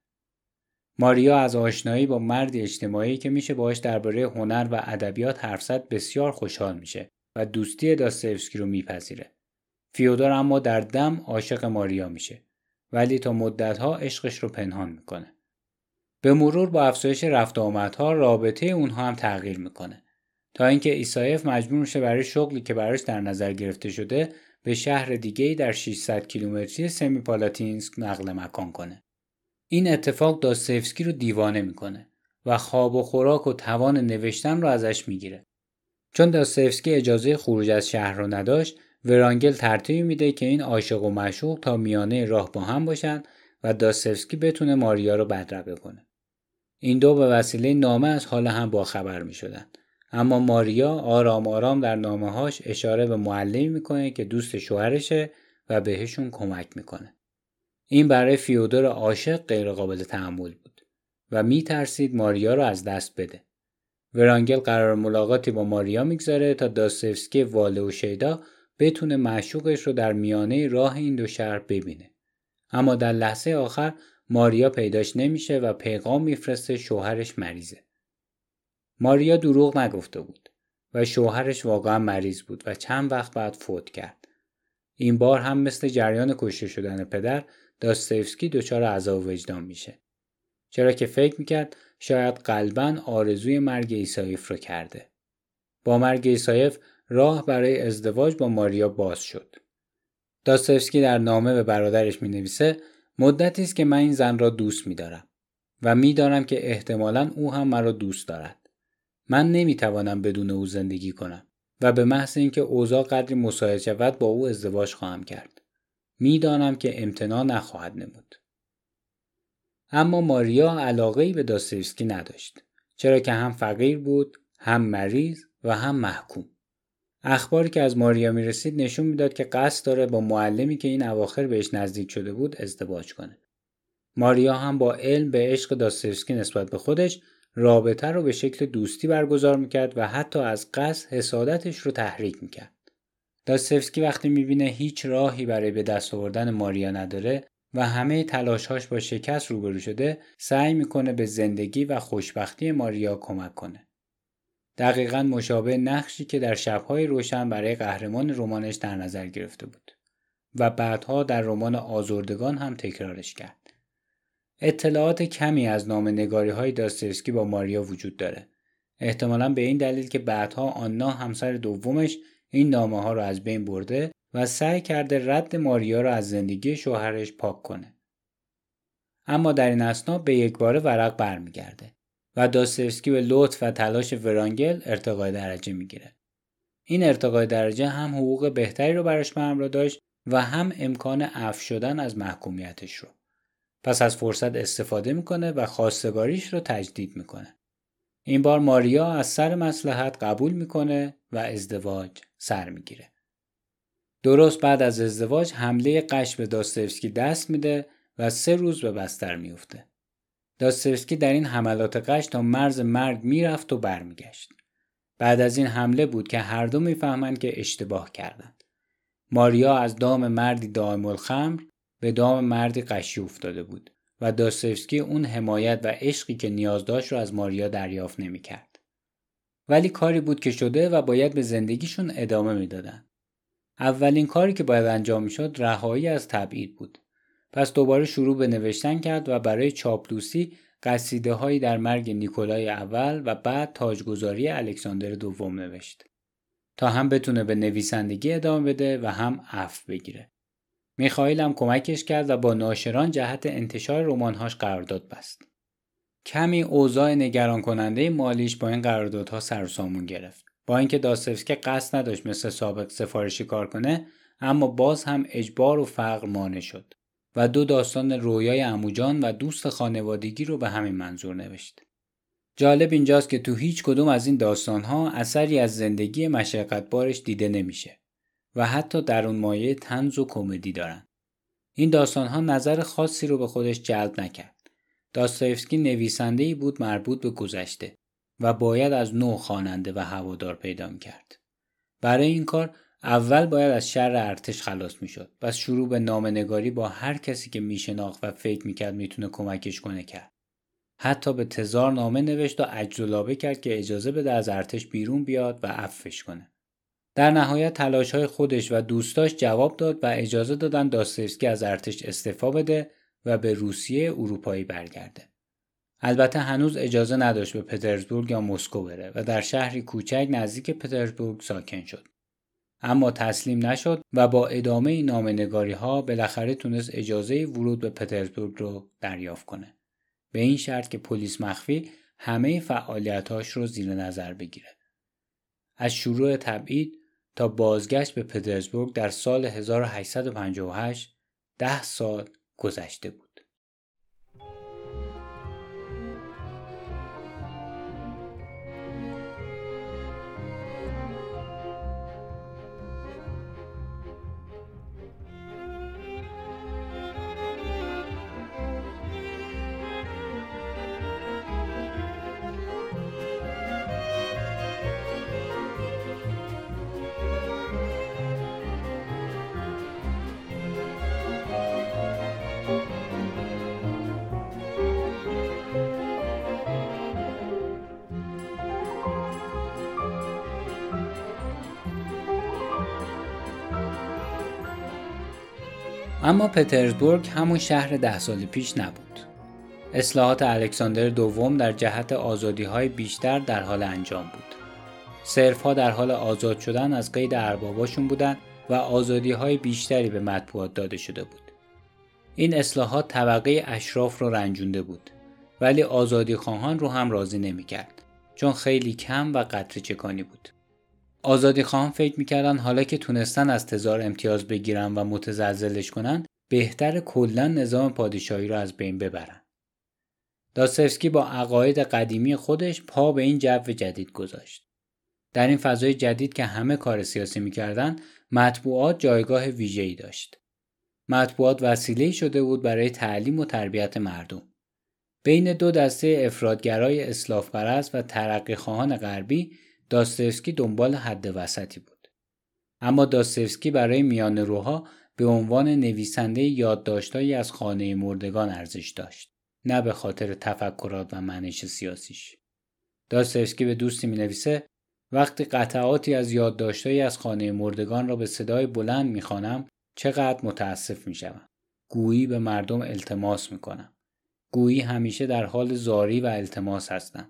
ماریا از آشنایی با مردی اجتماعی که میشه باهاش درباره هنر و ادبیات حرف زد بسیار خوشحال میشه و دوستی داستایوسکی رو میپذیره. فیودور اما در دم عاشق ماریا میشه، ولی تا مدت‌ها عشقش رو پنهان میکنه. به مرور با افزایش رفت و آمدها رابطه اونها هم تغییر میکنه تا اینکه ایسایف مجبور میشه برای شغلی که براش در نظر گرفته شده به شهر دیگه‌ای در ششصد کیلومتری سمیپالاتینسک نقل مکان کنه. این اتفاق داستایوسکی رو دیوانه میکنه و خواب و خوراک و توان نوشتن رو ازش میگیره. چون داستایوسکی اجازه خروج از شهر رو نداشت، ورانگل ترتیب میده که این عاشق و معشوق تا میانه راه با هم باشن و داستایوسکی بتونه ماریا رو بدرقه کنه. این دو به وسیله نامه از حال هم باخبر میشدن. اما ماریا آرام آرام در نامه‌هاش اشاره به معلمی میکنه که دوست شوهرشه و بهشون کمک میکنه. این برای فیودور عاشق غیر قابل تحمل بود و میترسید ماریا رو از دست بده. ورانگل قرار ملاقاتی با ماریا میگذاره تا داستایوسکی واله و شیدا بتونه معشوقش رو در میانه راه این دو شهر ببینه. اما در لحظه آخر ماریا پیداش نمیشه و پیغام میفرسته شوهرش مریضه. ماریا دروغ نگفته بود و شوهرش واقعا مریض بود و چند وقت بعد فوت کرد. این بار هم مثل جریان کشته شدن پدر، داستایوسکی دچار عذاب وجدان میشه. چرا که فکر میکرد شاید قلباً آرزوی مرگ ایسایف رو کرده. با مرگ ایسایف راه برای ازدواج با ماریا باز شد. داستایوسکی در نامه به برادرش می‌نویسه مدتی است که من این زن را دوست می‌دارم و می‌دانم که احتمالاً او هم مرا دوست دارد. من نمی‌توانم بدون او زندگی کنم و به محض اینکه اوضاع قدری مساعد شود با او ازدواج خواهم کرد. می‌دانم که امتناع نخواهد نمود. اما ماریا علاقه‌ای به داستایوسکی نداشت، چرا که هم فقیر بود، هم مریض و هم محکوم. اخباری که از ماریا میرسید نشون میداد که قصد داره با معلمی که این اواخر بهش نزدیک شده بود ازدواج کنه. ماریا هم با علم به عشق داستایوسکی نسبت به خودش رابطه رو به شکل دوستی برگزار میکرد و حتی از قصد حسادتش رو تحریک میکرد. داستایوسکی وقتی میبینه هیچ راهی برای به دست آوردن ماریا نداره و همه تلاشهاش با شکست روبرو شده، سعی میکنه به زندگی و خوشبختی ماریا کمک کنه. دقیقاً مشابه نقشی که در شب‌های روشن برای قهرمان رمانش در نظر گرفته بود و بعدها در رمان آزردگان هم تکرارش کرد. اطلاعات کمی از نامه‌نگاری‌های داستایوسکی با ماریا وجود داره. احتمالاً به این دلیل که بعدها آنا همسر دومش این نامه‌ها رو از بین برده و سعی کرده رد ماریا رو از زندگی شوهرش پاک کنه. اما در این اثنا به یکباره ورق برمیگرده و داستایوسکی به لطف و تلاش ورانگل ارتقای درجه میگیره. این ارتقای درجه هم حقوق بهتری رو براش به همراه داشت و هم امکان عفو شدن از محکومیتش رو. پس از فرصت استفاده میکنه و خواستگاریش رو تجدید میکنه. این بار ماریا از سر مصلحت قبول میکنه و ازدواج سر میگیره. درست بعد از ازدواج حمله غش به داستایوسکی دست میده و سه روز به بستر میفته. داستایوسکی در این حملات غش تا مرز مرگ میرفت و برمیگشت. بعد از این حمله بود که هر دو میفهمند که اشتباه کردند. ماریا از دام مردی دائم الخمر به دام مردی غشی افتاده بود و داستایوسکی اون حمایت و عشقی که نیاز داشت رو از ماریا دریافت نمی‌کرد. ولی کاری بود که شده و باید به زندگیشون ادامه میدادن. اولین کاری که باید انجام میشد رهایی از تبعید بود. پس دوباره شروع به نوشتن کرد و برای چاپلوسی قصیده هایی در مرگ نیکولای اول و بعد تاجگذاری الکساندر دوم نوشت تا هم بتونه به نویسندگی ادامه بده و هم عفو بگیره. میخائیل هم کمکش کرد و با ناشران جهت انتشار رمان‌هاش قرارداد بست. کمی اوضاع نگران کننده مالیش با این قراردادها سر و سامون گرفت. با اینکه داستایوسکی قصد نداشت مثل سابق سفارشی کار کنه، اما باز هم اجبار و فقر مانع شد و دو داستان رویای عموجان و دوست خانوادگی رو به همین منظور نوشت. جالب اینجاست که تو هیچ کدوم از این داستان‌ها اثری از زندگی مشقتبارش دیده نمیشه و حتی در اون مایه طنز و کمدی دارن. این داستان‌ها نظر خاصی رو به خودش جلب نکرد. داستایوسکی نویسنده‌ای بود مربوط به گذشته و باید از نو خواننده و هوادار پیدا می‌کرد. برای این کار اول باید از شر ارتش خلاص میشد. پس شروع به نامه‌نگاری با هر کسی که میشناخت و فکر میکرد میتونه کمکش کنه کرد. حتی به تزار نامه نوشت و عجزالابه کرد که اجازه بده از ارتش بیرون بیاد و عفوش کنه. در نهایت تلاش‌های خودش و دوستاش جواب داد و اجازه دادن داستایوسکی از ارتش استعفا بده و به روسیه اروپایی برگرده. البته هنوز اجازه نداشت به پترزبورگ یا مسکو بره و در شهری کوچک نزدیک پترزبورگ ساکن شد. اما تسلیم نشد و با ادامه نامه‌نگاری ها بالاخره تونست اجازه ورود به پترزبورگ رو دریافت کنه. به این شرط که پلیس مخفی همه فعالیتاش رو زیر نظر بگیره. از شروع تبعید تا بازگشت به پترزبورگ در سال هزار و هشتصد و پنجاه و هشت ده سال گذشته بود. اما پترزبورگ همون شهر ده سال پیش نبود. اصلاحات الکساندر دوم در جهت آزادی‌های بیشتر در حال انجام بود. صرف‌ها در حال آزاد شدن از قید ارباباشون بودن و آزادی‌های بیشتری به مطبوعات داده شده بود. این اصلاحات طبقه اشراف رو رنجونده بود، ولی آزادیخواهان رو هم راضی نمی‌کرد، چون خیلی کم و قطره چکانی بود. آزادیخواهان فکر می‌کردن حالا که تونستن از تزار امتیاز بگیرن و متزلزلش کنن، بهتر کلاً نظام پادشاهی رو از بین ببرن. داستایوسکی با عقاید قدیمی خودش پا به این جو جدید گذاشت. در این فضای جدید که همه کار سیاسی می‌کردن، مطبوعات جایگاه ویژه‌ای داشت. مطبوعات وسیله‌ای شده بود برای تعلیم و تربیت مردم. بین دو دسته افراطگرای اسلاف‌پرست و ترقی‌خواهان غربی، داستایوسکی دنبال حد وسطی بود. اما داستایوسکی برای میانه‌روها به عنوان نویسنده یادداشت‌هایی از خانه مردگان ارزش داشت، نه به خاطر تفکرات و منش سیاسیش. داستایوسکی به دوستی می‌نویسه: وقتی قطعاتی از یادداشت‌هایی از خانه مردگان را به صدای بلند می‌خوانم، چقدر متاسف می‌شوم. گویی به مردم التماس می‌کنم. گویی همیشه در حال زاری و التماس هستم.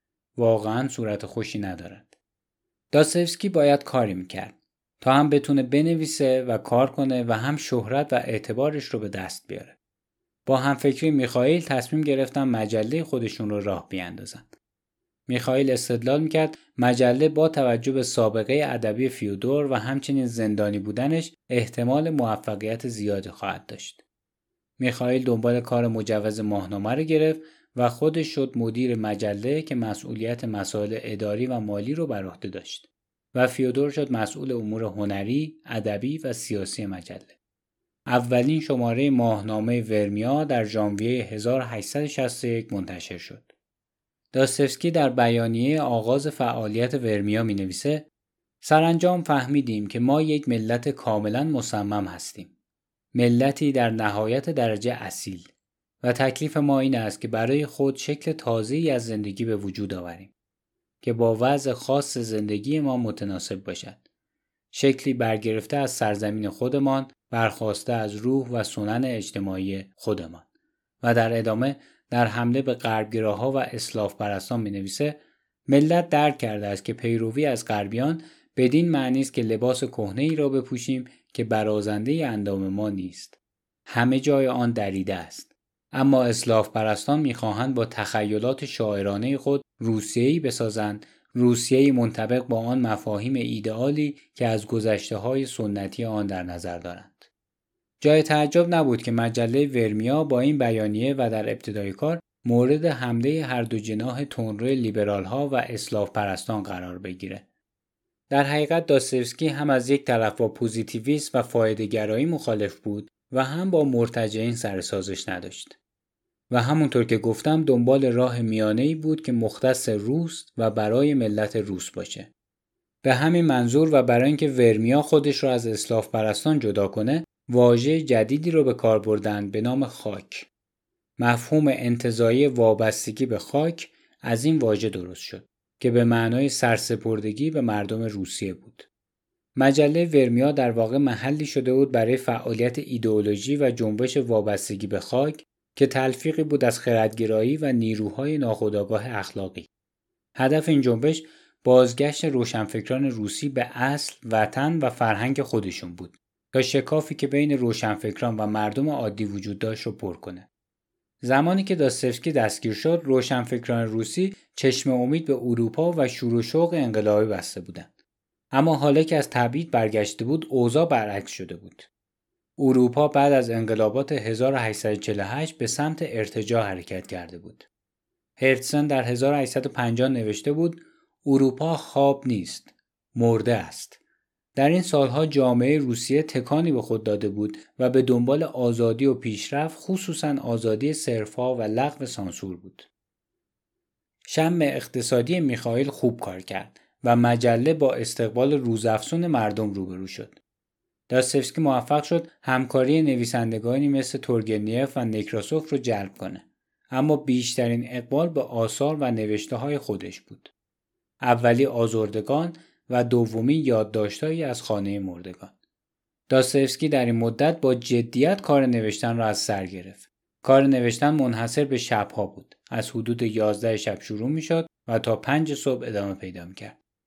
واقعاً صورت خوشی ندارد. داستایوسکی باید کاری می‌کرد تا هم بتونه بنویسه و کار کنه و هم شهرت و اعتبارش رو به دست بیاره. با همفکری میخائیل تصمیم گرفتن مجله خودشون رو راه بیاندازن. میخائیل استدلال میکرد مجله با توجه به سابقه ادبی فیودور و همچنین زندانی بودنش احتمال موفقیت زیادی خواهد داشت. میخائیل دنبال کار مجوز ماهنامه رو گرفت و خودش شد مدیر مجله که مسئولیت مسائل اداری و مالی رو بر عهده داشت و فیودور شد مسئول امور هنری، ادبی و سیاسی مجله. اولین شماره ماهنامه ورمیا در ژانویه هزار و هشتصد و شصت و یک منتشر شد. داستایوسکی در بیانیه آغاز فعالیت ورمیا می نویسه: سرانجام فهمیدیم که ما یک ملت کاملا مصمم هستیم. ملتی در نهایت درجه اصیل و تکلیف ما این است که برای خود شکل تازه‌ای از زندگی به وجود آوریم که با وضع خاص زندگی ما متناسب باشد. شکلی برگرفته از سرزمین خودمان، برخواسته از روح و سنن اجتماعی خودمان. و در ادامه در حمله به غربگراها و اسلاف پرستان می نویسه: ملت درک کرده است که پیروی از غربیان بدین معنی است که لباس کهنه‌ای را بپوشیم که برازنده اندام ما نیست. همه جای آن دریده است. اما اسلاف پرستان می خواهند با تخیلات شاعرانه خود روسیه‌ای بسازند، روسیه‌ای منطبق با آن مفاهیم ایدئالی که از گذشته‌های سنتی آن در نظر دارند. جای تعجب نبود که مجله ورمیا با این بیانیه و در ابتدای کار مورد حمله هر دو جناح تندرو لیبرال‌ها و اسلاف پرستان قرار بگیره. در حقیقت داستایوسکی هم از یک طرف با پوزیتیویسم و فایده‌گرایی مخالف بود و هم با مرتجعین سر سازش نداشت. و همونطور که گفتم دنبال راه میانه‌ای بود که مختص روس و برای ملت روس باشه. به همین منظور و برای اینکه ورمیا خودش را از اسلاف پرستان جدا کنه، واژه جدیدی رو به کار بردن به نام خاک. مفهوم انتزاعی وابستگی به خاک از این واژه درست شد که به معنای سرسپردگی به مردم روسیه بود. مجله ورمیا در واقع محلی شده بود برای فعالیت ایدئولوژی و جنبش وابستگی به خاک که تلفیقی بود از خردگرایی و نیروهای ناخودآگاه اخلاقی. هدف این جنبش بازگشت روشنفکران روسی به اصل، وطن و فرهنگ خودشون بود تا شکافی که بین روشنفکران و مردم عادی وجود داشت رو پر کنه. زمانی که داستایوسکی دستگیر شد، روشنفکران روسی چشم امید به اروپا و شور و شوق انقلابی بسته بودند. اما حالا که از تبعید برگشته بود، اوضاع برعکس شده بود. اروپا بعد از انقلابات هزار و هشتصد و چهل و هشت به سمت ارتجاع حرکت کرده بود. هرتزن در هزار و هشتصد و پنجاه نوشته بود: اروپا خواب نیست، مرده است. در این سالها جامعه روسیه تکانی به خود داده بود و به دنبال آزادی و پیشرفت، خصوصاً آزادی صرفا و لغو سانسور بود. شم اقتصادی میخائیل خوب کار کرد و مجله با استقبال روزافزون مردم روبرو شد. داستایوسکی موفق شد همکاری نویسندگانی مثل تورگنیف و نکراسوف رو جلب کنه، اما بیشترین اقبال به آثار و نوشته‌های خودش بود. اولی آزردگان و دومی یادداشت‌هایی از خانه مردگان. داستایوسکی در این مدت با جدیت کار نوشتن را از سر گرفت. کار نوشتن منحصر به شب‌ها بود. از حدود یازده شب شروع می‌شد و تا پنج صبح ادامه پیدا می‌کرد.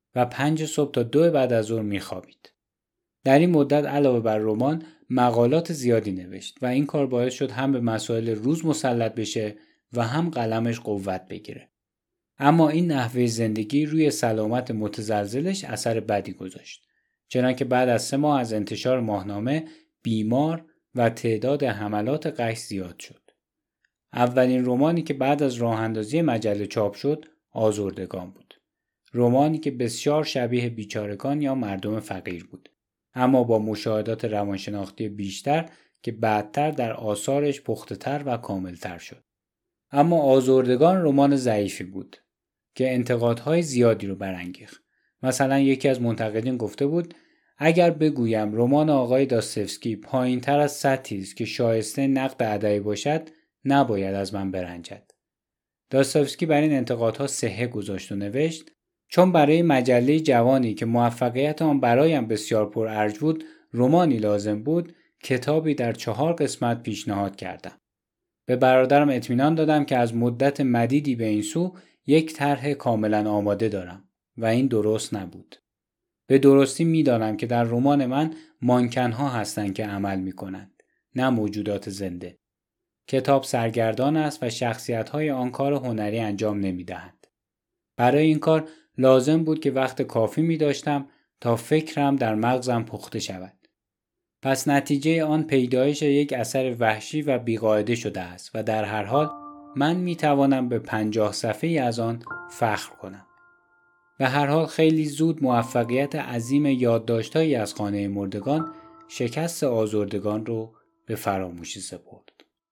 و پنج صبح تا دو بعد از ظهر میخوابید. در این مدت علاوه بر رمان مقالات زیادی نوشت و این کار باعث شد هم به مسائل روز مسلط بشه و هم قلمش قوت بگیره. اما این نحوه زندگی روی سلامت متزلزلش اثر بدی گذاشت. چنانکه بعد از سه ماه از انتشار ماهنامه بیمار و تعداد حملات قش زیاد شد. اولین رمانی که بعد از راه اندازی مجله چاپ شد آزردگان بود. رمانی که بسیار شبیه بیچارگان یا مردم فقیر بود، اما با مشاهدات روانشناختی بیشتر که بعدتر در آثارش پخته‌تر و کاملتر شد. اما آزردگان رمان ضعیفی بود که انتقادهای زیادی رو برانگیخت. مثلا یکی از منتقدین گفته بود اگر بگویم رمان آقای داستایوسکی پایین‌تر از سطحی است که شایسته نقد ادبی باشد، نباید از من برنجد. داستایوسکی بر این انتقادها صحه گذاشت و نوشت چون برای مجله جوانی که موفقیت آن برایم بسیار پرارج بود رمانی لازم بود، کتابی در چهار قسمت پیشنهاد کردم. به برادرم اطمینان دادم که از مدت مدیدی به این سو یک طرح کاملا آماده دارم و این درست نبود. به درستی می‌دانم که در رمان من مانکن‌ها هستند که عمل می‌کنند، نه موجودات زنده. کتاب سرگردان است و شخصیت‌های آن کار هنری انجام نمی‌دهند. برای این کار لازم بود که وقت کافی می‌داشتم تا فکرم در مغزم پخته شود. پس نتیجه آن پیدایش یک اثر وحشی و بیقاعده شده است و در هر حال من می‌توانم به پنجاه صفحه‌ای از آن فخر کنم. به هر حال خیلی زود موفقیت عظیم یادداشت‌هایی از خانه مردگان شکست آزردگان رو به فراموشی سپرد.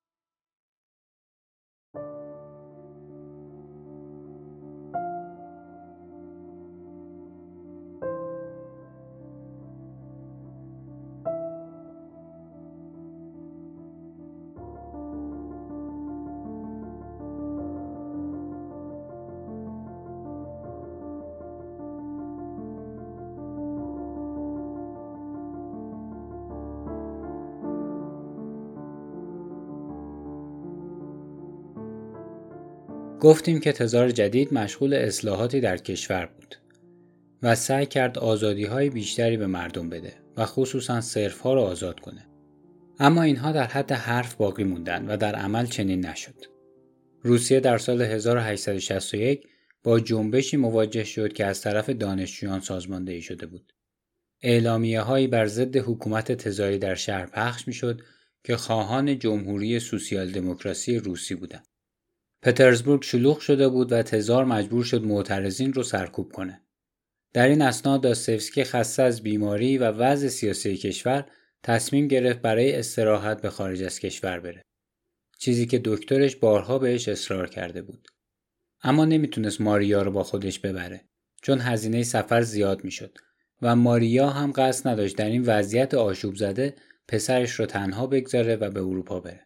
گفتیم که تزار جدید مشغول اصلاحاتی در کشور بود و سعی کرد آزادی‌های بیشتری به مردم بده و خصوصاً صرف‌ها رو آزاد کنه. اما اینها در حد حرف باقی موندن و در عمل چنین نشد. روسیه در سال هزار و هشتصد و شصت و یک با جنبشی مواجه شد که از طرف دانشجویان سازماندهی شده بود. اعلامیه‌هایی بر ضد حکومت تزاری در شهر پخش می‌شد که خواهان جمهوری سوسیال دموکراسی روسی بودند. پترزبورگ شلوغ شده بود و تزار مجبور شد معترضین رو سرکوب کنه. در این اثنا داستایوسکی خسته از بیماری و وضع سیاسی کشور تصمیم گرفت برای استراحت به خارج از کشور بره. چیزی که دکترش بارها بهش اصرار کرده بود. اما نمیتونست ماریا رو با خودش ببره چون هزینه سفر زیاد میشد و ماریا هم قصد نداشت در این وضعیت آشوب زده پسرش رو تنها بگذاره و به اروپا بره.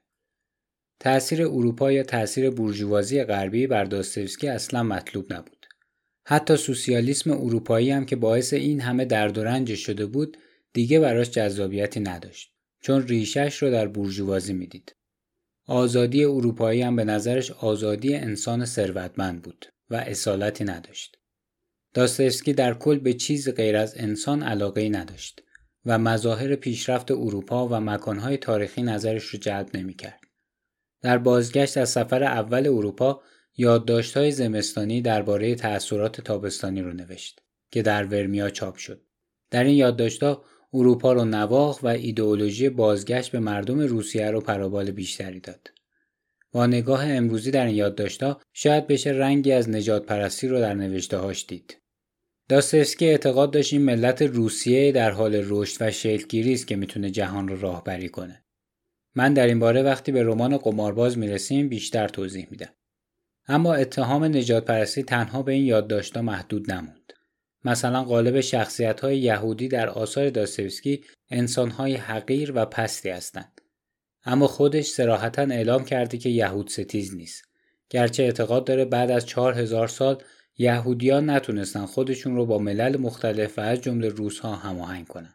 تأثیر اروپا یا تأثیر بورژوازی غربی بر داستایوسکی اصلا مطلوب نبود. حتی سوسیالیسم اروپایی هم که باعث این همه درد و رنج شده بود دیگه براش جذابیتی نداشت چون ریشش رو در بورژوازی میدید. آزادی اروپایی هم به نظرش آزادی انسان ثروتمند بود و اصالتی نداشت. داستایوسکی در کل به چیز غیر از انسان علاقه‌ای نداشت و مظاهر پیشرفت اروپا و مکانهای تاریخی نظرش رو جلب نمی‌کرد. در بازگشت از سفر اول اروپا یادداشت‌های زمستانی درباره تأثیرات تابستانی رو نوشت که در ورمیا چاپ شد. در این یادداشت‌ها اروپا رو نواخت و ایدئولوژی بازگشت به مردم روسیه رو پروبال بیشتری داد. با نگاه امروزی در این یادداشت‌ها شاید بشه رنگی از نژاد پرستی رو در نوشته‌هاش دید. داستایوسکی اعتقاد داشت این ملت روسیه در حال رشد و شکل‌گیری است که میتونه جهان رو راهبری کنه. من در این باره وقتی به رمان قمارباز میرسیم بیشتر توضیح میدم. اما اتهام نژاد پرستی تنها به این یادداشت‌ها محدود نموند. مثلا قالب شخصیت‌های یهودی در آثار داستایوسکی انسان‌های حقیر و پستی هستند. اما خودش صراحتاً اعلام کرده که یهود ستیز نیست. گرچه اعتقاد داره بعد از چهار هزار سال یهودیان نتونستن خودشون رو با ملل مختلف و از جمله روس‌ها هماهنگ کنن.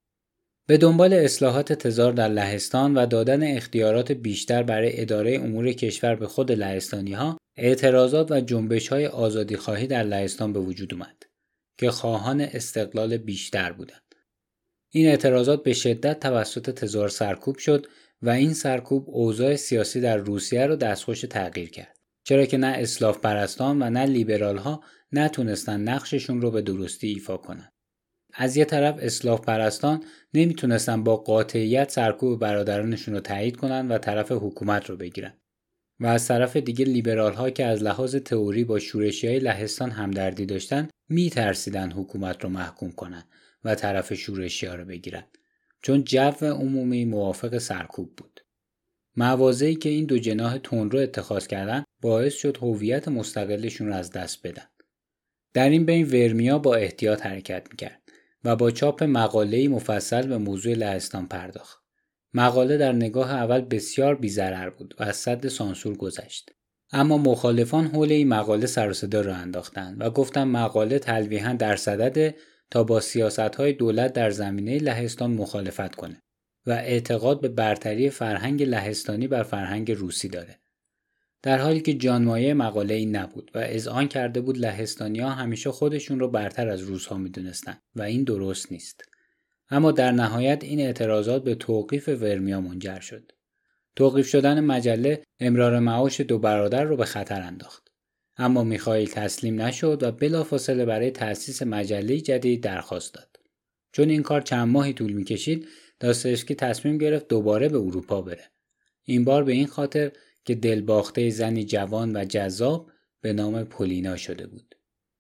به دنبال اصلاحات تزار در لهستان و دادن اختیارات بیشتر برای اداره امور کشور به خود لهستانی‌ها، اعتراضات و جنبش‌های آزادی‌خواهی در لهستان به وجود اومد که خواهان استقلال بیشتر بودند. این اعتراضات به شدت توسط تزار سرکوب شد و این سرکوب اوضاع سیاسی در روسیه را دستخوش تغییر کرد. چرا که نه اسلاف پرستان و نه لیبرال ها نتونستن نقششون رو به درستی ایفا کنن. از یه طرف اسلاف پرستان نمیتونستن با قاطعیت سرکوب برادرانشون رو تایید کنن و طرف حکومت رو بگیرن. و از طرف دیگه لیبرال ها که از لحاظ تئوری با شورشیای لهستان همدردی داشتن میترسیدن حکومت رو محکوم کنن و طرف شورشی‌ها رو بگیرن، چون جو عمومی موافق سرکوب بود. مواضعی که این دو جناح تندرو اتخاذ کردن باعث شد هویت مستقلشون رو از دست بدن. در این بین ورمیا با احتیاط حرکت میکرد و با چاپ مقاله‌ای مفصل به موضوع لهستان پرداخت. مقاله در نگاه اول بسیار بی‌ضرر بود و از سد سانسور گذشت. اما مخالفان حول این مقاله سر و صدا راه انداختند و گفتند مقاله تلویحاً در صدد تا با سیاست‌های دولت در زمینه لهستان مخالفت کنه و اعتقاد به برتری فرهنگ لهستانی بر فرهنگ روسی داره. در حالی که جانمایه مقاله این نبود و اذعان کرده بود لهستانی‌ها همیشه خودشون رو برتر از روس‌ها می‌دونستن و این درست نیست. اما در نهایت این اعتراضات به توقیف ورمیا منجر شد. توقیف شدن مجله امرار معاش دو برادر رو به خطر انداخت. اما میخائیل تسلیم نشد و بلافاصله برای تأسیس مجله جدید درخواست داد. چون این کار چند ماهی طول میکشید، داستایوفسکی تصمیم گرفت دوباره به اروپا بره. این بار به این خاطر که دلباخته زنی جوان و جذاب به نام پولینا شده بود.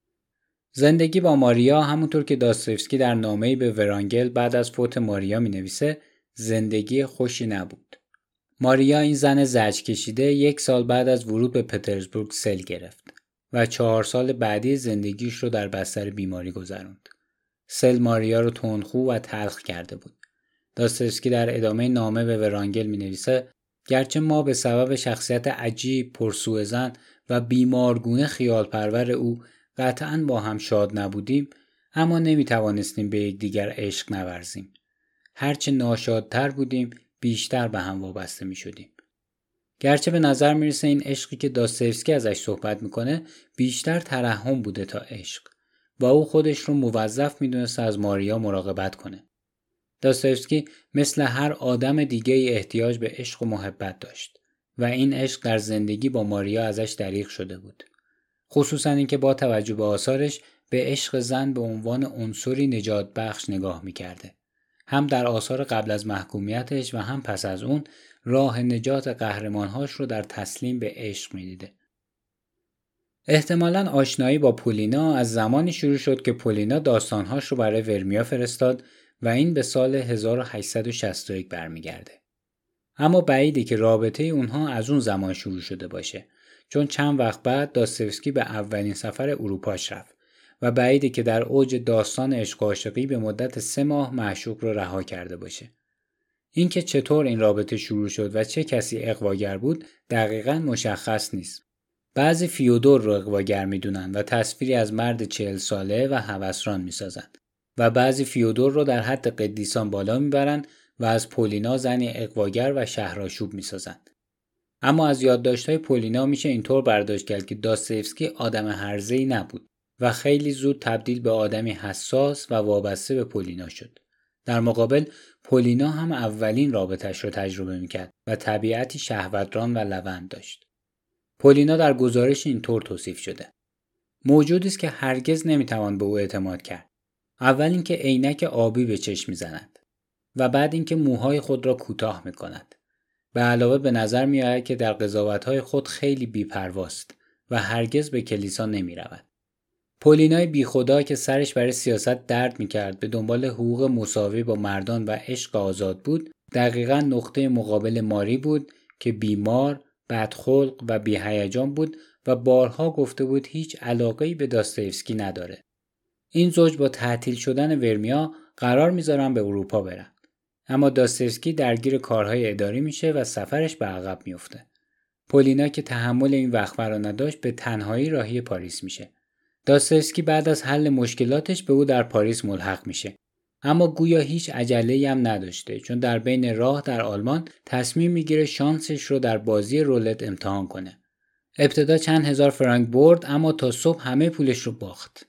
زندگی با ماریا، همونطور که داستایوفسکی در نامه‌ای به ورانگل بعد از فوت ماریا مینویسه، زندگی خوشی نبود. ماریا، این زن زجر کشیده، یک سال بعد از ورود به پترزبورگ سل گرفت و چهار سال بعدی زندگیش رو در بستر بیماری گذروند. سل ماریا رو تندخو و تلخ کرده بود. داستایوفسکی در ادامه نامه به ورانگل می‌نویسه گرچه ما به سبب شخصیت عجیب، پرسوءظن و بیمارگونه خیال پرور او قطعاً با هم شاد نبودیم، اما نمی‌توانستیم به یکدیگر عشق نورزیم. هرچه ناشادتر بودیم، بیشتر به هم وابسته می شدیم. گرچه به نظر میرسه این عشقی که داستایوفسکی ازش صحبت میکنه بیشتر ترحم بوده تا عشق و او خودش رو موظف میدونسته از ماریا مراقبت کنه. داستایوفسکی مثل هر آدم دیگه ای احتیاج به عشق و محبت داشت و این عشق در زندگی با ماریا ازش دریغ شده بود. خصوصا اینکه با توجه به آثارش به عشق زن به عنوان عنصری نجات بخش نگاه میکرده. هم در آثار قبل از محکومیتش و هم پس از اون راه نجات قهرمانهاش رو در تسلیم به عشق میدیده. احتمالاً آشنایی با پولینا از زمانی شروع شد که پولینا داستانهاش رو برای ورمیا فرستاد و این به سال هزار و هشتصد و شصت و یک برمیگرده. اما بعیده که رابطه اونها از اون زمان شروع شده باشه، چون چند وقت بعد داستایوفسکی به اولین سفر اروپاش رفت و بعیده که در اوج داستان عشق و عاشقی به مدت سه ماه معشوق رو رها کرده باشه. اینکه چطور این رابطه شروع شد و چه کسی اغواگر بود دقیقاً مشخص نیست. بعضی فیودور رو اغواگر میدونن و تصویری از مرد چهل ساله و هوسران میسازن و بعضی فیودور رو در حد قدیسان بالا میبرن و از پولینا زنی اغواگر و شهرآشوب میسازن. اما از یادداشت‌های پولینا میشه اینطور برداشت کرد که داستایوفسکی آدم هرزه‌ای نبود و خیلی زود تبدیل به آدمی حساس و وابسته به پولینا شد. در مقابل پولینا هم اولین رابطش رو تجربه میکرد و طبیعتی شهوتران و لوند داشت. پولینا در گزارش اینطور توصیف شده: موجودی است که هرگز نمیتوان به او اعتماد کرد. اول اینکه عینک آبی به چشم میزند و بعد اینکه موهای خود را کوتاه میکند. به علاوه به نظر میآید که در قضاوت‌های خود خیلی بی‌پرواست و هرگز به کلیسا نمیرود. پولینای بی خدا که سرش برای سیاست درد میکرد، به دنبال حقوق مساوی با مردان و عشق آزاد بود، دقیقاً نقطه مقابل ماری بود که بیمار، بدخلق و بی‌هیجان بود و بارها گفته بود هیچ علاقه‌ای به داستایوفسکی نداره. این زوج با تعطیل شدن ورمیا قرار میذارن به اروپا برن. اما داستایوفسکی درگیر کارهای اداری میشه و سفرش به عقب میفته. پولینا که تحمل این وقفه را نداشت به تنهایی راهی پاریس میشه. داستایوفسکی بعد از حل مشکلاتش به او در پاریس ملحق میشه. اما گویا هیچ عجله‌ای هم نداشته، چون در بین راه در آلمان تصمیم میگیره شانسش رو در بازی رولت امتحان کنه. ابتدا چند هزار فرانک برد، اما تا صبح همه پولش رو باخت.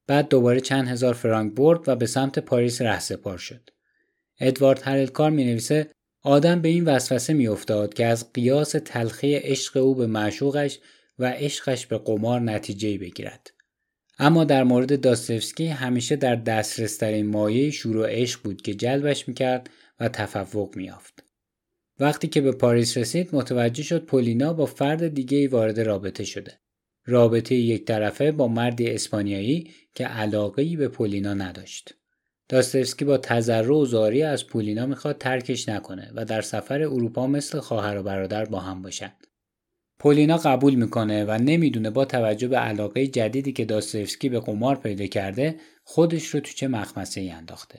بعد دوباره چند هزار فرانک برد و به سمت پاریس رهسپار شد. ادوارد هلدکار می‌نویسه آدم به این وسوسه می‌افتاد که از قیاس تلخی عشق او به معشوقش و عشقش به قمار نتیجه‌ای بگیرد. اما در مورد داستایوفسکی همیشه در دسترس‌ترین مایه شور و عشق بود که جلبش می‌کرد و تفوق می‌یافت. وقتی که به پاریس رسید متوجه شد پولینا با فرد دیگه‌ای وارد رابطه شده. رابطه یک طرفه با مردی اسپانیایی که علاقه‌ای به پولینا نداشت. داستایوفسکی با تضرع و زاری از پولینا میخواد ترکش نکنه و در سفر اروپا مثل خواهر و برادر با هم باشن. پولینا قبول میکنه و نمیدونه با توجه به علاقه جدیدی که داستایوفسکی به قمار پیدا کرده خودش رو تو چه مخمسه‌ای انداخته.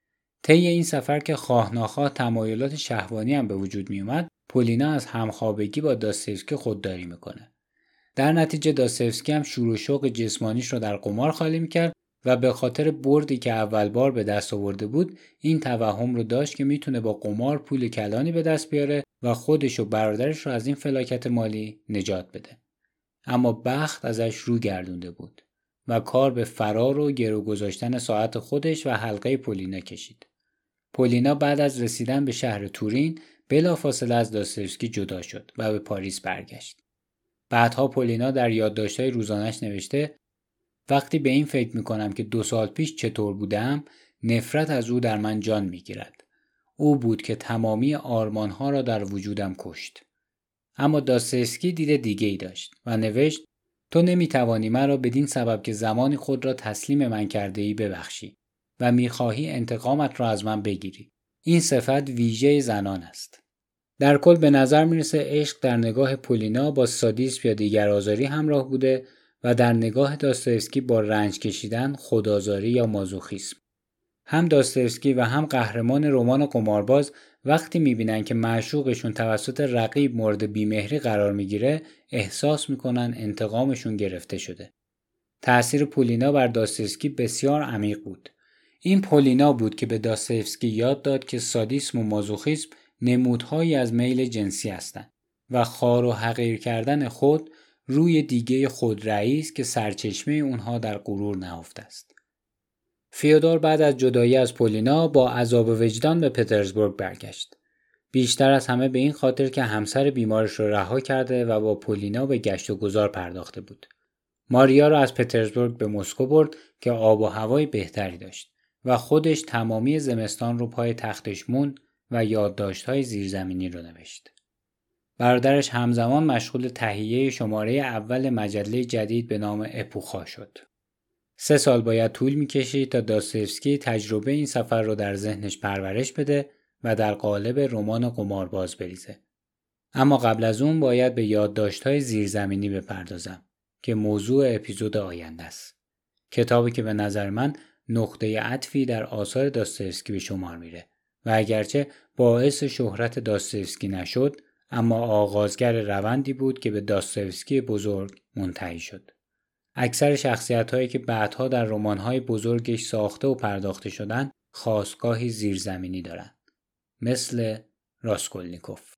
طی این سفر که خواه ناخواه تمایلات شهوانی هم به وجود میومد، پولینا از همخوابگی با داستایوفسکی خودداری میکنه. در نتیجه داستایوفسکی هم شور و شوق جسمانیش رو در قمار خالی میکرد و به خاطر بردی که اول بار به دست آورده بود این توهم رو داشت که میتونه با قمار پول کلانی به دست بیاره و خودش و برادرش رو از این فلاکت مالی نجات بده. اما بخت ازش رو گردونده بود و کار به فرار و گرو گذاشتن ساعت خودش و حلقه پولینا کشید. پولینا بعد از رسیدن به شهر تورین بلافاصله از داستایوفسکی جدا شد و به پاریس برگشت. بعدها پولینا در یادداشت‌های روزانه‌اش نوشته وقتی به این فکر میکنم که دو سال پیش چطور بودم، نفرت از او در من جان میگیرد. او بود که تمامی آرمانها را در وجودم کشت. اما داستایوفسکی دید دیگه ای داشت و نوشت تو نمیتوانی مرا بدین سبب که زمانی خود را تسلیم من کرده ای ببخشی و میخواهی انتقامت را از من بگیری. این صفت ویژه زنان است. در کل به نظر میرسه عشق در نگاه پولینا با سادیسم یا دیگرآزاری همراه بوده و در نگاه داستایوفسکی با رنج کشیدن، خودآزاری یا مازوخیسم. هم داستایوفسکی و هم قهرمان رمان قمارباز وقتی میبینن که معشوقشون توسط رقیب مورد بیمهری قرار میگیره احساس میکنن انتقامشون گرفته شده. تأثیر پولینا بر داستایوفسکی بسیار عمیق بود. این پولینا بود که به داستایوفسکی یاد داد که سادیسم و مازوخیسم نمودهایی از میل جنسی هستند و خوار و حقیر کردن خود روی دیگه خود رئیس که سرچشمه اونها در غرور نهفته است. فیودور بعد از جدایی از پولینا با عذاب وجدان به پترزبورگ برگشت. بیشتر از همه به این خاطر که همسر بیمارش رو رها کرده و با پولینا به گشت و گذار پرداخته بود. ماریا را از پترزبورگ به مسکو برد که آب و هوای بهتری داشت و خودش تمامی زمستان رو پای تختش موند و یادداشت‌های زیرزمینی رو نوشت. برادرش همزمان مشغول تهیه شماره اول مجله جدید به نام اپوخا شد. سه سال باید طول می‌کشید تا داستایوفسکی تجربه این سفر رو در ذهنش پرورش بده و در قالب رمان قمارباز بریزه. اما قبل از اون باید به یادداشت‌های زیرزمینی بپردازم که موضوع اپیزود آینده است. کتابی که به نظر من نقطه عطفی در آثار داستایوفسکی به شمار میره و اگرچه باعث شهرت داستایوفسکی نشد، اما آغازگر روندی بود که به داستایوفسکی بزرگ منتهی شد. اکثر شخصیت‌هایی که بعدها در رمان‌های بزرگش ساخته و پرداخته شدن خاستگاهی زیرزمینی دارند، مثل راسکولنیکوف.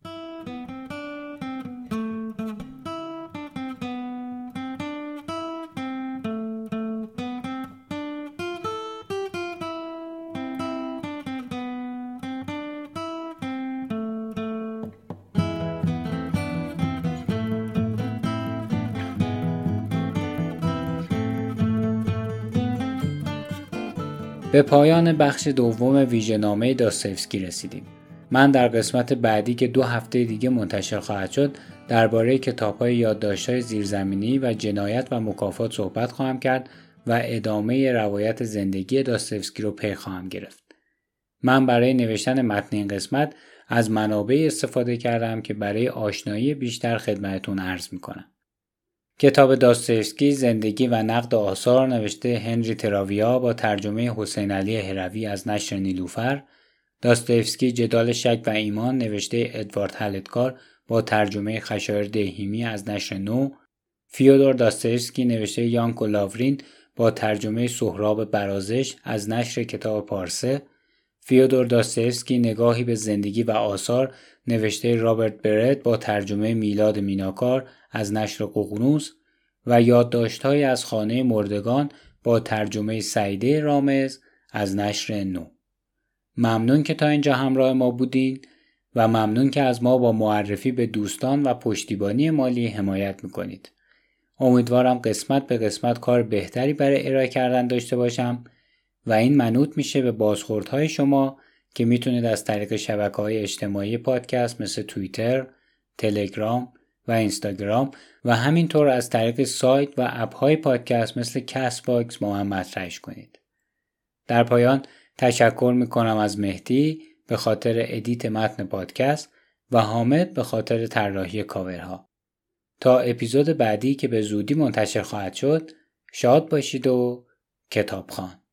به پایان بخش دوم ویژه‌نامه داستایوفسکی رسیدیم. من در قسمت بعدی که دو هفته دیگه منتشر خواهد شد درباره کتاب‌های یادداشت‌های زیرزمینی و جنایت و مکافات صحبت خواهم کرد و ادامه روایت زندگی داستایوفسکی رو پی خواهم گرفت. من برای نوشتن متن این قسمت از منابع استفاده کردم که برای آشنایی بیشتر خدمتتون عرض می‌کنم. کتاب داستایوفسکی زندگی و نقد آثار نوشته هنری تراویا با ترجمه حسین علی هروی از نشر نیلوفر. داستایوفسکی جدال شک و ایمان نوشته ادوارد هلدکار با ترجمه خشایار دهیمی از نشر نو. فیودور داستایوفسکی نوشته یانکو لاورین با ترجمه سهراب برازش از نشر کتاب پارسه. فیودور داستایوفسکی نگاهی به زندگی و آثار نوشته رابرت برت با ترجمه میلاد میناکار از نشر ققنوس و یادداشت‌های از خانه مردگان با ترجمه سعیده رامز از نشر نو. ممنون که تا اینجا همراه ما بودین و ممنون که از ما با معرفی به دوستان و پشتیبانی مالی حمایت میکنید. امیدوارم قسمت به قسمت کار بهتری برای ارائه کردن داشته باشم و این منوط میشه به بازخوردهای شما که میتونید از طریق شبکه‌های اجتماعی پادکست مثل توییتر، تلگرام و اینستاگرام و همینطور از طریق سایت و اپ‌های پادکست مثل کست باکس با من مطرحش کنید. در پایان تشکر میکنم از مهدی به خاطر ادیت متن پادکست و حامد به خاطر طراحی کاورها. تا اپیزود بعدی که به زودی منتشر خواهد شد، شاد باشید و کتابخوان.